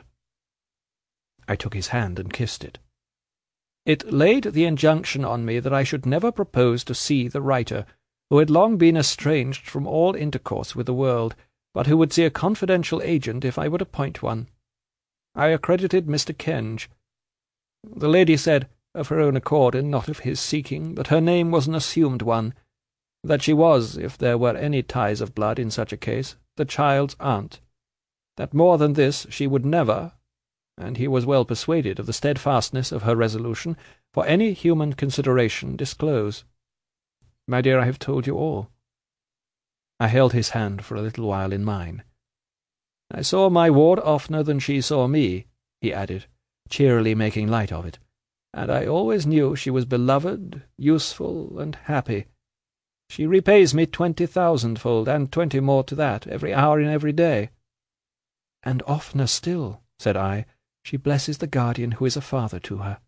Speaker 1: I took his hand and kissed it. "It laid the injunction on me that I should never propose to see the writer, who had long been estranged from all intercourse with the world, but who would see a confidential agent if I would appoint one. I accredited Mr. Kenge. The lady said, of her own accord and not of his seeking, that her name was an assumed one, that she was, if there were any ties of blood in such a case, the child's aunt, that more than this she would never, and he was well persuaded of the steadfastness of her resolution, for any human consideration disclose. My dear, I have told you all." I held his hand for a little while in mine. "I saw my ward oftener than she saw me," he added, cheerily making light of it, "and I always knew she was beloved, useful, and happy. She repays me 20,000-fold, and 20 more to that, every hour in every day." "And oftener still," said I, "she blesses the guardian who is a father to her."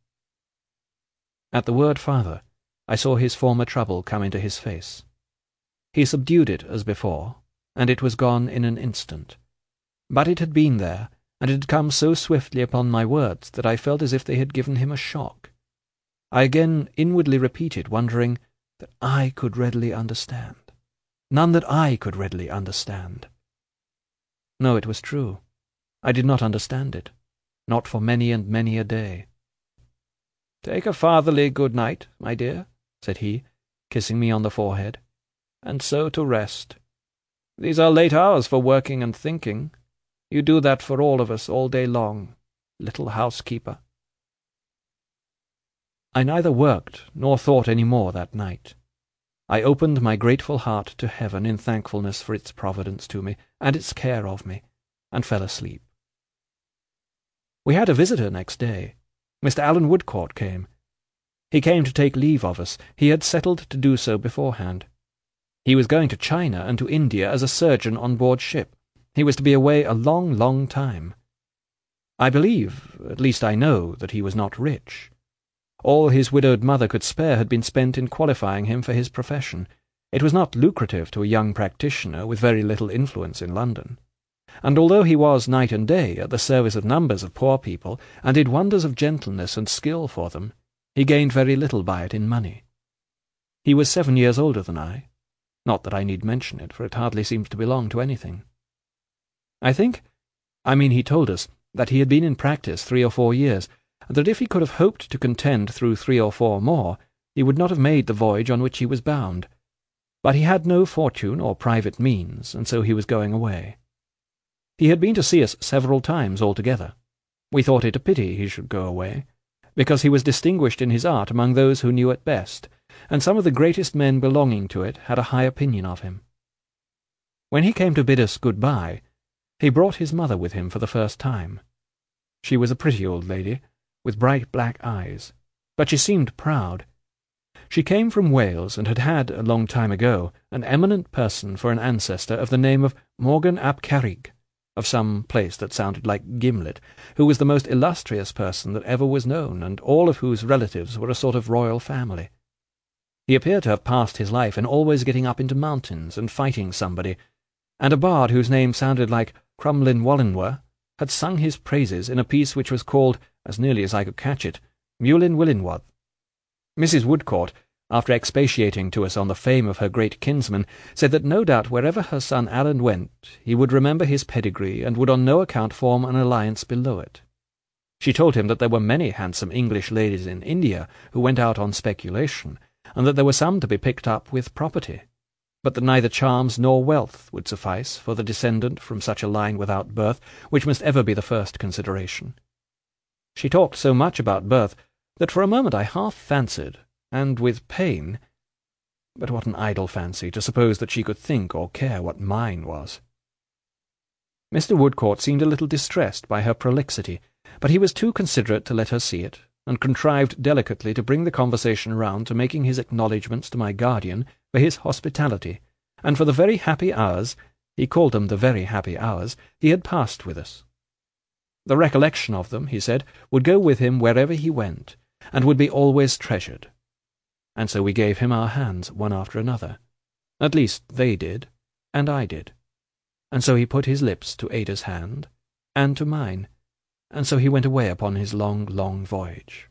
Speaker 1: At the word father, I saw his former trouble come into his face. He subdued it as before, and it was gone in an instant. But it had been there, and it had come so swiftly upon my words that I felt as if they had given him a shock. I again inwardly repeated, wondering that I could readily understand. None that I could readily understand. No, it was true. I did not understand it, not for many and many a day. "Take a fatherly good night, my dear," said he, kissing me on the forehead, "and so to rest. These are late hours for working and thinking. You do that for all of us all day long, little housekeeper." I neither worked nor thought any more that night. I opened my grateful heart to heaven in thankfulness for its providence to me and its care of me, and fell asleep. We had a visitor next day. Mr. Alan Woodcourt came. He came to take leave of us. He had settled to do so beforehand. He was going to China and to India as a surgeon on board ship. He was to be away a long, long time. I believe, at least I know, that he was not rich. All his widowed mother could spare had been spent in qualifying him for his profession. It was not lucrative to a young practitioner with very little influence in London. And although he was night and day at the service of numbers of poor people, and did wonders of gentleness and skill for them, he gained very little by it in money. He was 7 years older than I. Not that I need mention it, for it hardly seems to belong to anything. He told us that he had been in practice 3 or 4 years, and that if he could have hoped to contend through 3 or 4 more, he would not have made the voyage on which he was bound. But he had no fortune or private means, and so he was going away. He had been to see us several times altogether. We thought it a pity he should go away, because he was distinguished in his art among those who knew it best, and some of the greatest men belonging to it had a high opinion of him. When he came to bid us good-bye, he brought his mother with him for the first time. She was a pretty old lady, with bright black eyes, but she seemed proud. She came from Wales, and had had, a long time ago, an eminent person for an ancestor of the name of Morgan ap Carrig, of some place that sounded like Gimlet, who was the most illustrious person that ever was known, and all of whose relatives were a sort of royal family. He appeared to have passed his life in always getting up into mountains and fighting somebody, and a bard whose name sounded like Crumlin Wallenwer had sung his praises in a piece which was called, as nearly as I could catch it, Mulin Willinwadd. Mrs. Woodcourt, after expatiating to us on the fame of her great kinsman, said that no doubt wherever her son Alan went, he would remember his pedigree and would on no account form an alliance below it. She told him that there were many handsome English ladies in India who went out on speculation, and that there were some to be picked up with property, but that neither charms nor wealth would suffice for the descendant from such a line without birth, which must ever be the first consideration. She talked so much about birth that for a moment I half fancied, and with pain— but what an idle fancy to suppose that she could think or care what mine was. Mr. Woodcourt seemed a little distressed by her prolixity, but he was too considerate to let her see it, and contrived delicately to bring the conversation round to making his acknowledgments to my guardian for his hospitality, and for the very happy hours — he called them the very happy hours — he had passed with us. The recollection of them, he said, would go with him wherever he went, and would be always treasured. And so we gave him our hands one after another. At least they did, and I did. And so he put his lips to Ada's hand, and to mine, and so he went away upon his long, long voyage.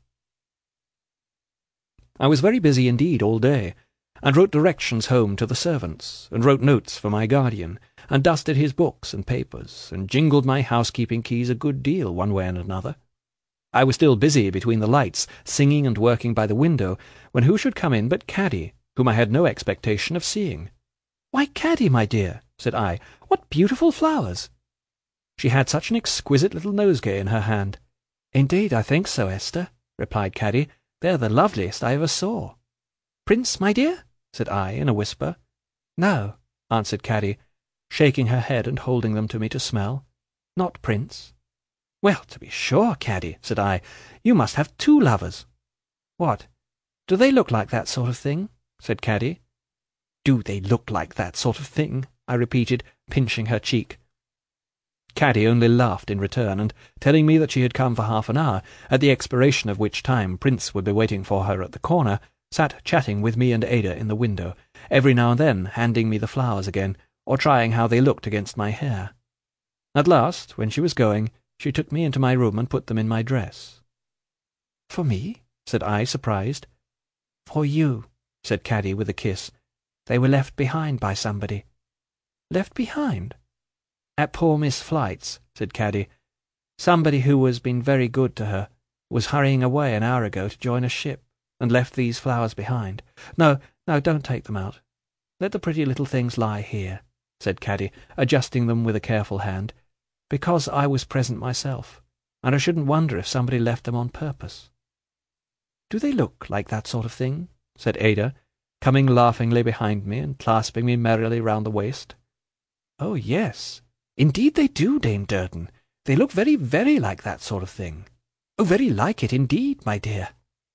Speaker 1: I was very busy indeed all day, and wrote directions home to the servants, and wrote notes for my guardian, and dusted his books and papers, and jingled my housekeeping keys a good deal one way and another. I was still busy between the lights, singing and working by the window, when who should come in but Caddy, whom I had no expectation of seeing. "Why, Caddy, my dear," said I, "what beautiful flowers!" She had such an exquisite little nosegay in her hand. "Indeed, I think so, Esther," replied Caddy. "They're the loveliest I ever saw." "Prince, my dear?" said I, in a whisper. "No," answered Caddy, shaking her head and holding them to me to smell. "Not Prince." "Well, to be sure, Caddy," said I, "you must have 2 lovers." "What? Do they look like that sort of thing?" said Caddy. "Do they look like that sort of thing?" I repeated, pinching her cheek. Caddy only laughed in return, and telling me that she had come for half an hour, at the expiration of which time Prince would be waiting for her at the corner, sat chatting with me and Ada in the window, every now and then handing me the flowers again, or trying how they looked against my hair. At last, when she was going, she took me into my room and put them in my dress. "For me?" said I, surprised. "For you," said Caddy with a kiss. "They were left behind by somebody." "Left behind?" "At poor Miss Flight's," said Caddy. "Somebody who has been very good to her was hurrying away an hour ago to join a ship, and left these flowers behind. No, don't take them out. Let the pretty little things lie here." said Caddy, adjusting them with a careful hand, "because I was present myself, and I shouldn't wonder if somebody left them on purpose." "Do they look like that sort of thing?" said Ada, coming laughingly behind me and clasping me merrily round the waist. "Oh, yes, indeed they do, Dame Durden. They look very, very like that sort of thing. Oh, very like it indeed, my dear."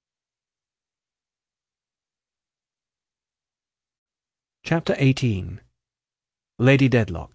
Speaker 1: Chapter 18. Lady Dedlock.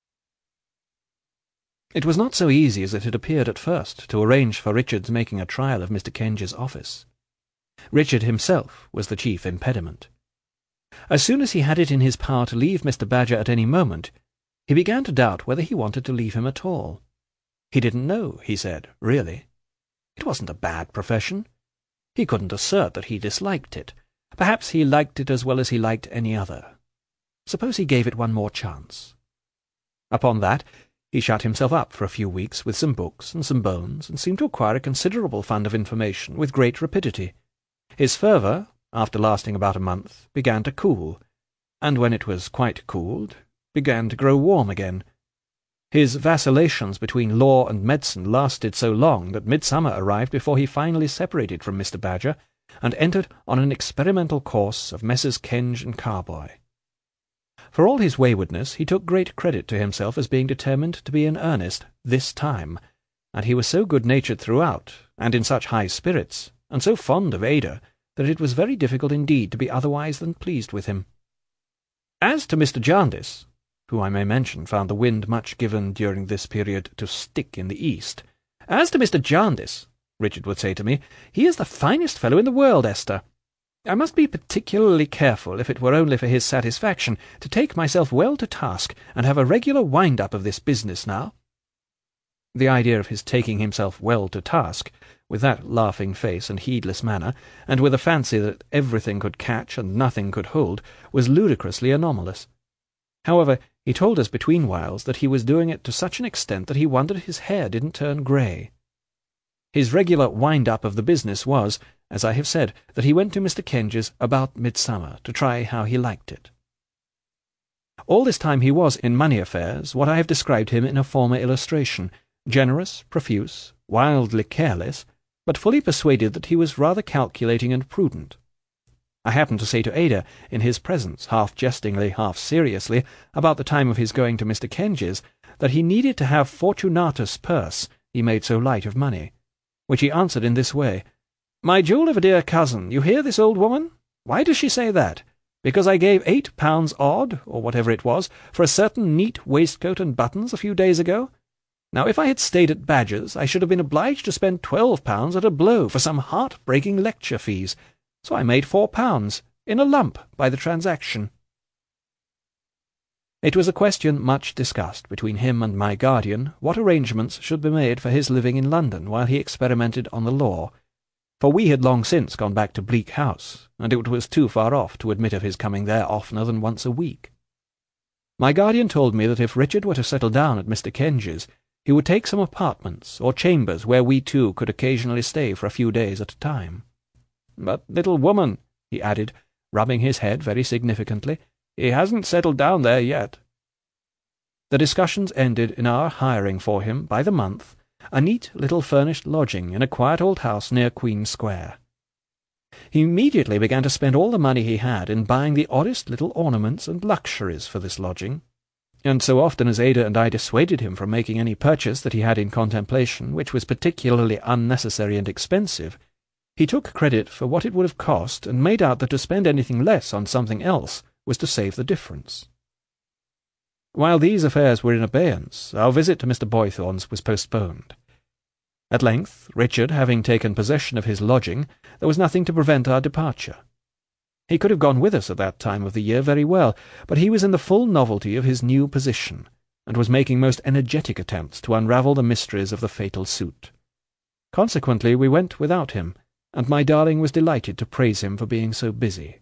Speaker 1: It was not so easy as it had appeared at first to arrange for Richard's making a trial of Mr. Kenge's office. Richard himself was the chief impediment. As soon as he had it in his power to leave Mr. Badger at any moment, he began to doubt whether he wanted to leave him at all. He didn't know, he said, really. It wasn't a bad profession. He couldn't assert that he disliked it. Perhaps he liked it as well as he liked any other. Suppose he gave it one more chance. Upon that, he shut himself up for a few weeks with some books and some bones, and seemed to acquire a considerable fund of information with great rapidity. His fervour, after lasting about a month, began to cool, and when it was quite cooled, began to grow warm again. His vacillations between law and medicine lasted so long that midsummer arrived before he finally separated from Mr. Badger, and entered on an experimental course of Messrs. Kenge and Carboy. For all his waywardness, he took great credit to himself as being determined to be in earnest this time, and he was so good-natured throughout, and in such high spirits, and so fond of Ada, that it was very difficult indeed to be otherwise than pleased with him. As to Mr. Jarndyce, who I may mention found the wind much given during this period to stick in the east, "As to Mr. Jarndyce," Richard would say to me, "he is the finest fellow in the world, Esther. I must be particularly careful, if it were only for his satisfaction, to take myself well to task, and have a regular wind-up of this business now." The idea of his taking himself well to task, with that laughing face and heedless manner, and with a fancy that everything could catch and nothing could hold, was ludicrously anomalous. However, he told us between whiles that he was doing it to such an extent that he wondered his hair didn't turn grey. His regular wind-up of the business was, as I have said, that he went to Mr. Kenge's about midsummer to try how he liked it. All this time he was, in money affairs, what I have described him in a former illustration, generous, profuse, wildly careless, but fully persuaded that he was rather calculating and prudent. I happened to say to Ada, in his presence, half jestingly, half seriously, about the time of his going to Mr. Kenge's, that he needed to have Fortunatus' purse, he made so light of money, which he answered in this way: "My jewel of a dear cousin, you hear this old woman? Why does she say that? Because I gave £8 odd, or whatever it was, for a certain neat waistcoat and buttons a few days ago? Now, if I had stayed at Badger's, I should have been obliged to spend £12 at a blow for some heart-breaking lecture fees, so I made £4, in a lump, by the transaction." It was a question much discussed between him and my guardian what arrangements should be made for his living in London while he experimented on the law, for we had long since gone back to Bleak House, and it was too far off to admit of his coming there oftener than once a week. My guardian told me that if Richard were to settle down at Mr. Kenge's, he would take some apartments or chambers where we two could occasionally stay for a few days at a time. "But, little woman," he added, rubbing his head very significantly, "he hasn't settled down there yet." The discussions ended in our hiring for him, by the month, a neat little furnished lodging in a quiet old house near Queen Square. He immediately began to spend all the money he had in buying the oddest little ornaments and luxuries for this lodging, and so often as Ada and I dissuaded him from making any purchase that he had in contemplation which was particularly unnecessary and expensive, he took credit for what it would have cost, and made out that to spend anything less on something else was to save the difference. While these affairs were in abeyance, our visit to Mr. Boythorn's was postponed. At length, Richard having taken possession of his lodging, there was nothing to prevent our departure. He could have gone with us at that time of the year very well, but he was in the full novelty of his new position, and was making most energetic attempts to unravel the mysteries of the fatal suit. Consequently, we went without him, and my darling was delighted to praise him for being so busy.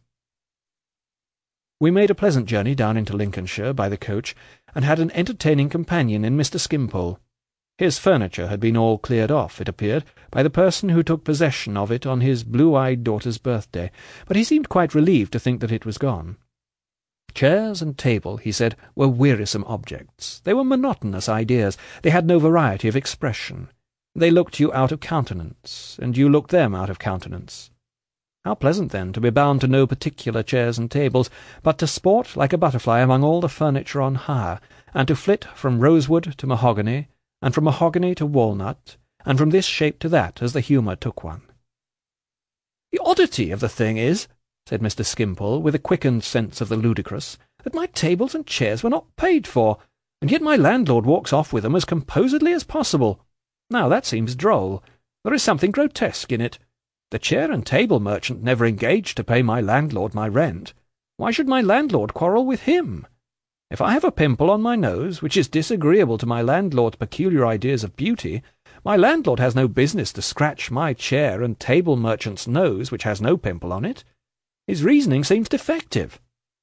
Speaker 1: We made a pleasant journey down into Lincolnshire by the coach, and had an entertaining companion in Mr. Skimpole. His furniture had been all cleared off, it appeared, by the person who took possession of it on his blue-eyed daughter's birthday, but he seemed quite relieved to think that it was gone. Chairs and table, he said, were wearisome objects. They were monotonous ideas. They had no variety of expression. They looked you out of countenance, and you looked them out of countenance. How pleasant, then, to be bound to no particular chairs and tables, but to sport like a butterfly among all the furniture on hire, and to flit from rosewood to mahogany, and from mahogany to walnut, and from this shape to that, as the humour took one. "The oddity of the thing is," said Mr. Skimpole, with a quickened sense of the ludicrous, "that my tables and chairs were not paid for, and yet my landlord walks off with them as composedly as possible. Now that seems droll. There is something grotesque in it. The chair and table merchant never engaged to pay my landlord my rent. Why should my landlord quarrel with him? If I have a pimple on my nose, which is disagreeable to my landlord's peculiar ideas of beauty, my landlord has no business to scratch my chair and table merchant's nose, which has no pimple on it. His reasoning seems defective."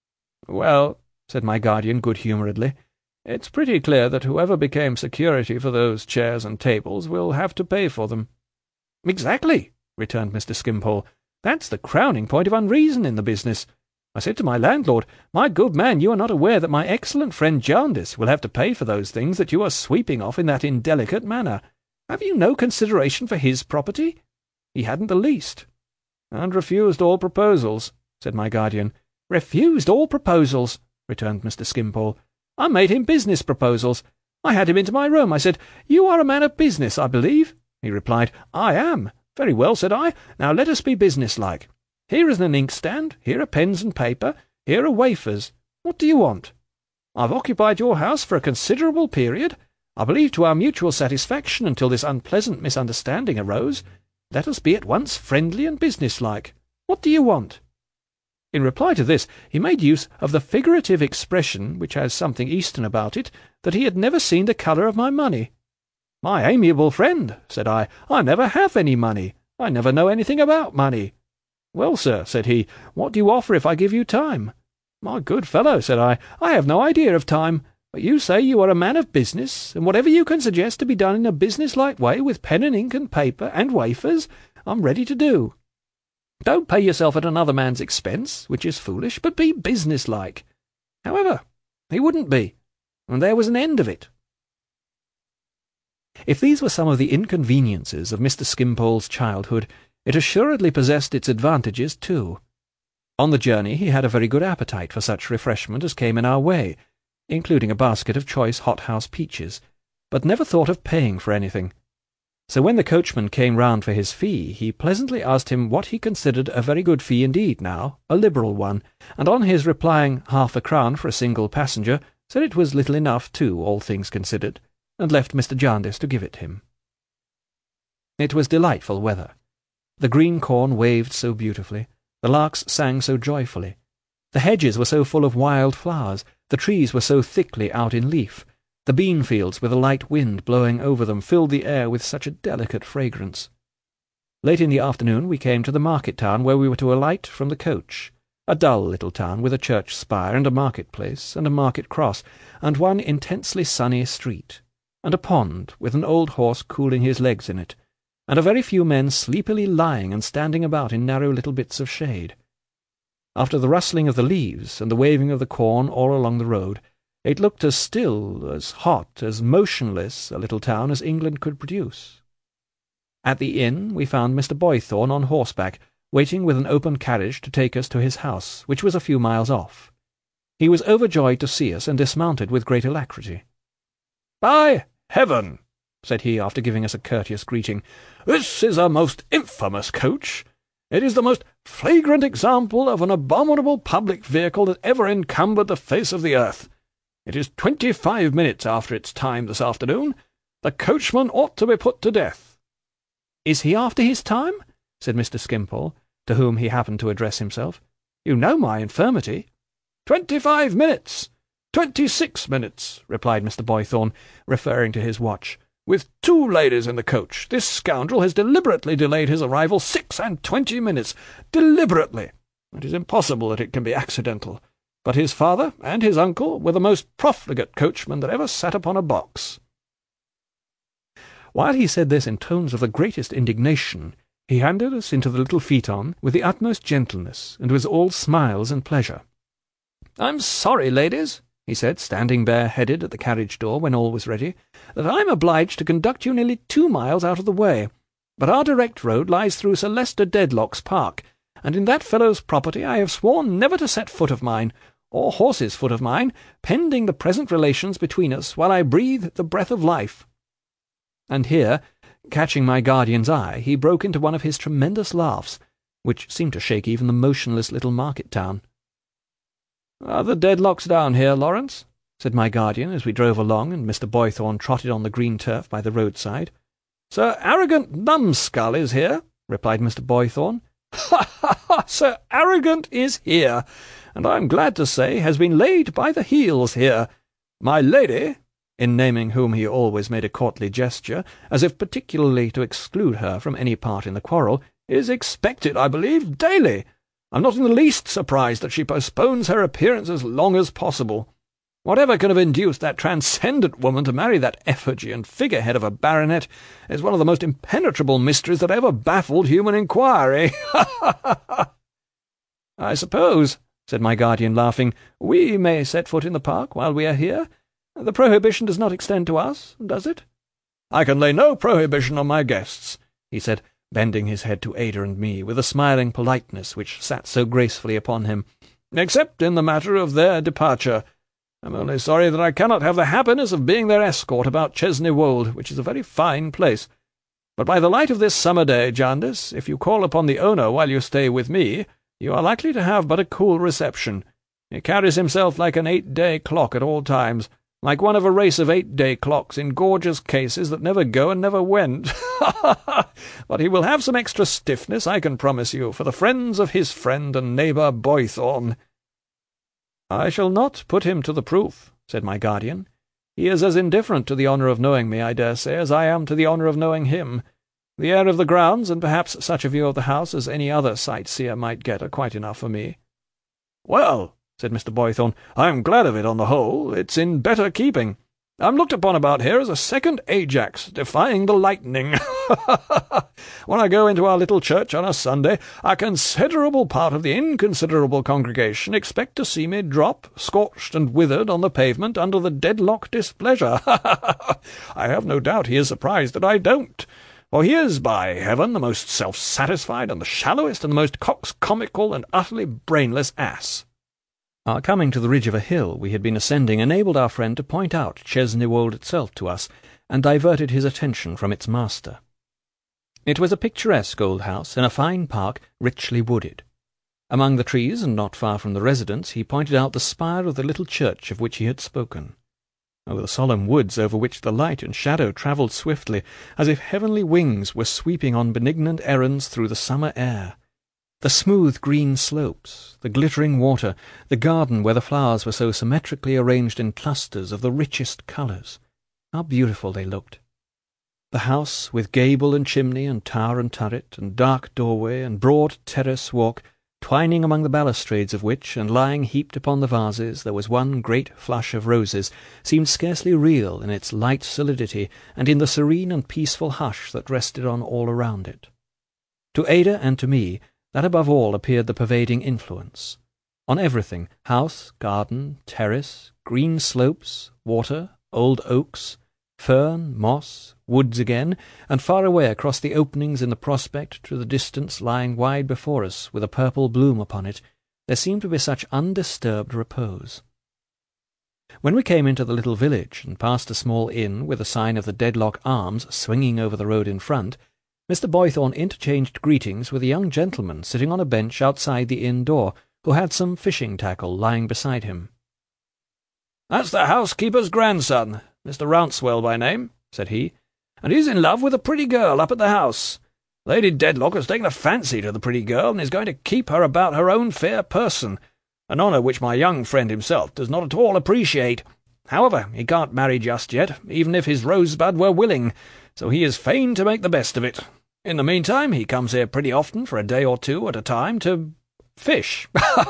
Speaker 1: "Well," said my guardian good-humouredly, "it's pretty clear that whoever became security for those chairs and tables will have to pay for them." "Exactly," returned Mr. Skimpole. "That's the crowning point of unreason in the business. I said to my landlord, 'My good man, you are not aware that my excellent friend Jarndyce will have to pay for those things that you are sweeping off in that indelicate manner. Have you no consideration for his property?' He hadn't the least." "And refused all proposals," said my guardian. "Refused all proposals," returned Mr. Skimpole. "I made him business proposals. I had him into my room. I said, 'You are a man of business, I believe?' He replied, 'I am.' 'Very well,' said I. 'Now let us be business-like. Here is an inkstand, here are pens and paper, here are wafers. What do you want? I've occupied your house for a considerable period, I believe to our mutual satisfaction until this unpleasant misunderstanding arose. Let us be at once friendly and business-like. What do you want?' In reply to this, he made use of the figurative expression, which has something Eastern about it, that he had never seen the colour of my money. 'My amiable friend,' said I never have any money. I never know anything about money.' 'Well, sir,' said he, 'what do you offer if I give you time?' 'My good fellow,' said I have no idea of time. But you say you are a man of business, and whatever you can suggest to be done in a business-like way with pen and ink and paper and wafers, I'm ready to do. Don't pay yourself at another man's expense, which is foolish, but be business-like.' However, he wouldn't be, and there was an end of it." If these were some of the inconveniences of Mr. Skimpole's childhood, it assuredly possessed its advantages too. On the journey he had a very good appetite for such refreshment as came in our way, including a basket of choice hothouse peaches, but never thought of paying for anything. So when the coachman came round for his fee, he pleasantly asked him what he considered a very good fee indeed now, a liberal one, and on his replying 1/2-crown for a single passenger, said it was little enough too, all things considered, and left Mr. Jarndyce to give it him. It was delightful weather. The green corn waved so beautifully, the larks sang so joyfully, the hedges were so full of wild flowers, the trees were so thickly out in leaf, the bean fields with a light wind blowing over them filled the air with such a delicate fragrance. Late in the afternoon we came to the market-town where we were to alight from the coach, a dull little town with a church spire and a market-place and a market-cross, and one intensely sunny street, and a pond with an old horse cooling his legs in it, and a very few men sleepily lying and standing about in narrow little bits of shade. After the rustling of the leaves and the waving of the corn all along the road, it looked as still, as hot, as motionless a little town as England could produce. At the inn we found Mr. Boythorn on horseback, waiting with an open carriage to take us to his house, which was a few miles off. He was overjoyed to see us, and dismounted with great alacrity. "By heaven!" said he, after giving us a courteous greeting, "this is a most infamous coach. It is the most flagrant example of an abominable public vehicle that ever encumbered the face of the earth. It is 25 minutes after its time this afternoon. The coachman ought to be put to death." "Is he after his time?" said Mr. Skimpole, to whom he happened to address himself. "You know my infirmity." 25 minutes! 26 minutes, replied Mr. Boythorn, referring to his watch. "With 2 ladies in the coach, this scoundrel has deliberately delayed his arrival 26 minutes. Deliberately! It is impossible that it can be accidental. But his father and his uncle were the most profligate coachmen that ever sat upon a box." While he said this in tones of the greatest indignation, he handed us into the little phaeton with the utmost gentleness, and was all smiles and pleasure. I'm sorry, ladies," he said, standing bareheaded at the carriage door when all was ready, "that I'm obliged to conduct you nearly 2 miles out of the way. But our direct road lies through Sir Leicester Dedlock's park, and in that fellow's property I have sworn never to set foot of mine, or horse's foot of mine, pending the present relations between us, while I breathe the breath of life." And here, catching my guardian's eye, he broke into one of his tremendous laughs, which seemed to shake even the motionless little market-town. "Are the Dedlocks down here, Lawrence?" said my guardian, as we drove along, and Mr. Boythorn trotted on the green turf by the roadside. "Sir Arrogant Numbskull is here," replied Mr. Boythorn. "Ha, ha, ha! Sir Arrogant is here, and I am glad to say has been laid by the heels here. My lady," in naming whom he always made a courtly gesture, as if particularly to exclude her from any part in the quarrel, "is expected, I believe, daily. I'm not in the least surprised that she postpones her appearance as long as possible. Whatever can have induced that transcendent woman to marry that effigy and figurehead of a baronet is one of the most impenetrable mysteries that ever baffled human inquiry. "I suppose," said my guardian, laughing, "we may set foot in the park while we are here? The prohibition does not extend to us, does it?" "I can lay no prohibition on my guests," he said, bending his head to Ada and me, with a smiling politeness which sat so gracefully upon him, "except in the matter of their departure. I'm only sorry that I cannot have the happiness of being their escort about Chesney Wold, which is a very fine place. But by the light of this summer day, Jarndyce, if you call upon the owner while you stay with me, you are likely to have but a cool reception. He carries himself like an 8-day clock at all times, like one of a race of 8-day clocks in gorgeous cases that never go and never went. But he will have some extra stiffness, I can promise you, for the friends of his friend and neighbour Boythorn." "I shall not put him to the proof," said my guardian. "He is as indifferent to the honour of knowing me, I dare say, as I am to the honour of knowing him. The air of the grounds, and perhaps such a view of the house as any other sightseer might get, are quite enough for me." "Well," said Mr. Boythorn, "I am glad of it on the whole. It's in better keeping. I'm looked upon about here as a second Ajax, defying the lightning. When I go into our little church on a Sunday, a considerable part of the inconsiderable congregation expect to see me drop, scorched and withered, on the pavement under the Dedlock displeasure. I have no doubt he is surprised that I don't. For he is, by heaven, the most self-satisfied and the shallowest and the most coxcomical and utterly brainless ass." Our coming to the ridge of a hill we had been ascending enabled our friend to point out Chesney Wold itself to us, and diverted his attention from its master. It was a picturesque old house in a fine park richly wooded. Among the trees, and not far from the residence, he pointed out the spire of the little church of which he had spoken. Oh, the solemn woods over which the light and shadow travelled swiftly, as if heavenly wings were sweeping on benignant errands through the summer air! The smooth green slopes, the glittering water, the garden where the flowers were so symmetrically arranged in clusters of the richest colours. How beautiful they looked! The house, with gable and chimney and tower and turret, and dark doorway and broad terrace walk, twining among the balustrades of which, and lying heaped upon the vases, there was one great flush of roses, seemed scarcely real in its light solidity and in the serene and peaceful hush that rested on all around it. To Ada and to me, that above all appeared the pervading influence. On everything, house, garden, terrace, green slopes, water, old oaks, fern, moss, woods again, and far away across the openings in the prospect to the distance lying wide before us with a purple bloom upon it, there seemed to be such undisturbed repose. When we came into the little village and passed a small inn with a sign of the Dedlock Arms swinging over the road in front, Mr. Boythorn interchanged greetings with a young gentleman sitting on a bench outside the inn door, who had some fishing tackle lying beside him. "That's the housekeeper's grandson, Mr. Rouncewell by name," said he, "and he's in love with a pretty girl up at the house. Lady Dedlock has taken a fancy to the pretty girl, and is going to keep her about her own fair person, an honour which my young friend himself does not at all appreciate. However, he can't marry just yet, even if his Rosebud were willing, so he is fain to make the best of it. In the meantime, he comes here pretty often for a day or two at a time to fish."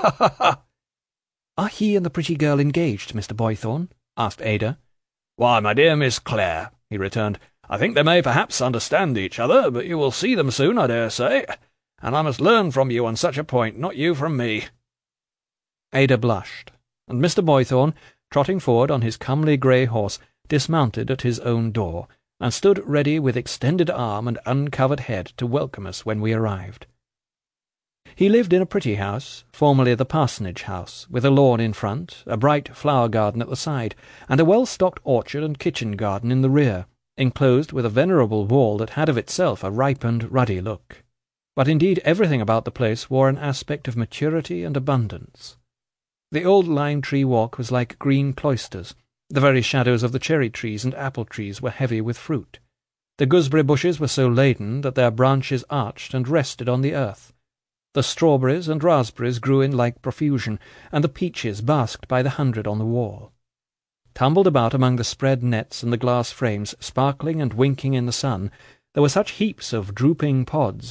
Speaker 1: "Are he and the pretty girl engaged, Mr. Boythorn?" asked Ada. "Why, my dear Miss Clare," he returned, "I think they may perhaps understand each other, but you will see them soon, I dare say, and I must learn from you on such a point, not you from me." Ada blushed. and Mr. Boythorn, trotting forward on his comely grey horse, dismounted at his own door, and stood ready with extended arm and uncovered head to welcome us when we arrived. He lived in a pretty house, formerly the parsonage house, with a lawn in front, a bright flower garden at the side, and a well-stocked orchard and kitchen garden in the rear, enclosed with a venerable wall that had of itself a ripened, ruddy look. But indeed everything about the place wore an aspect of maturity and abundance. The old lime-tree walk was like green cloisters. The very shadows of the cherry-trees and apple-trees were heavy with fruit. The gooseberry bushes were so laden that their branches arched and rested on the earth. The strawberries and raspberries grew in like profusion, and the peaches basked by the hundred on the wall. Tumbled about among the spread nets and the glass frames, sparkling and winking in the sun, there were such heaps of drooping pods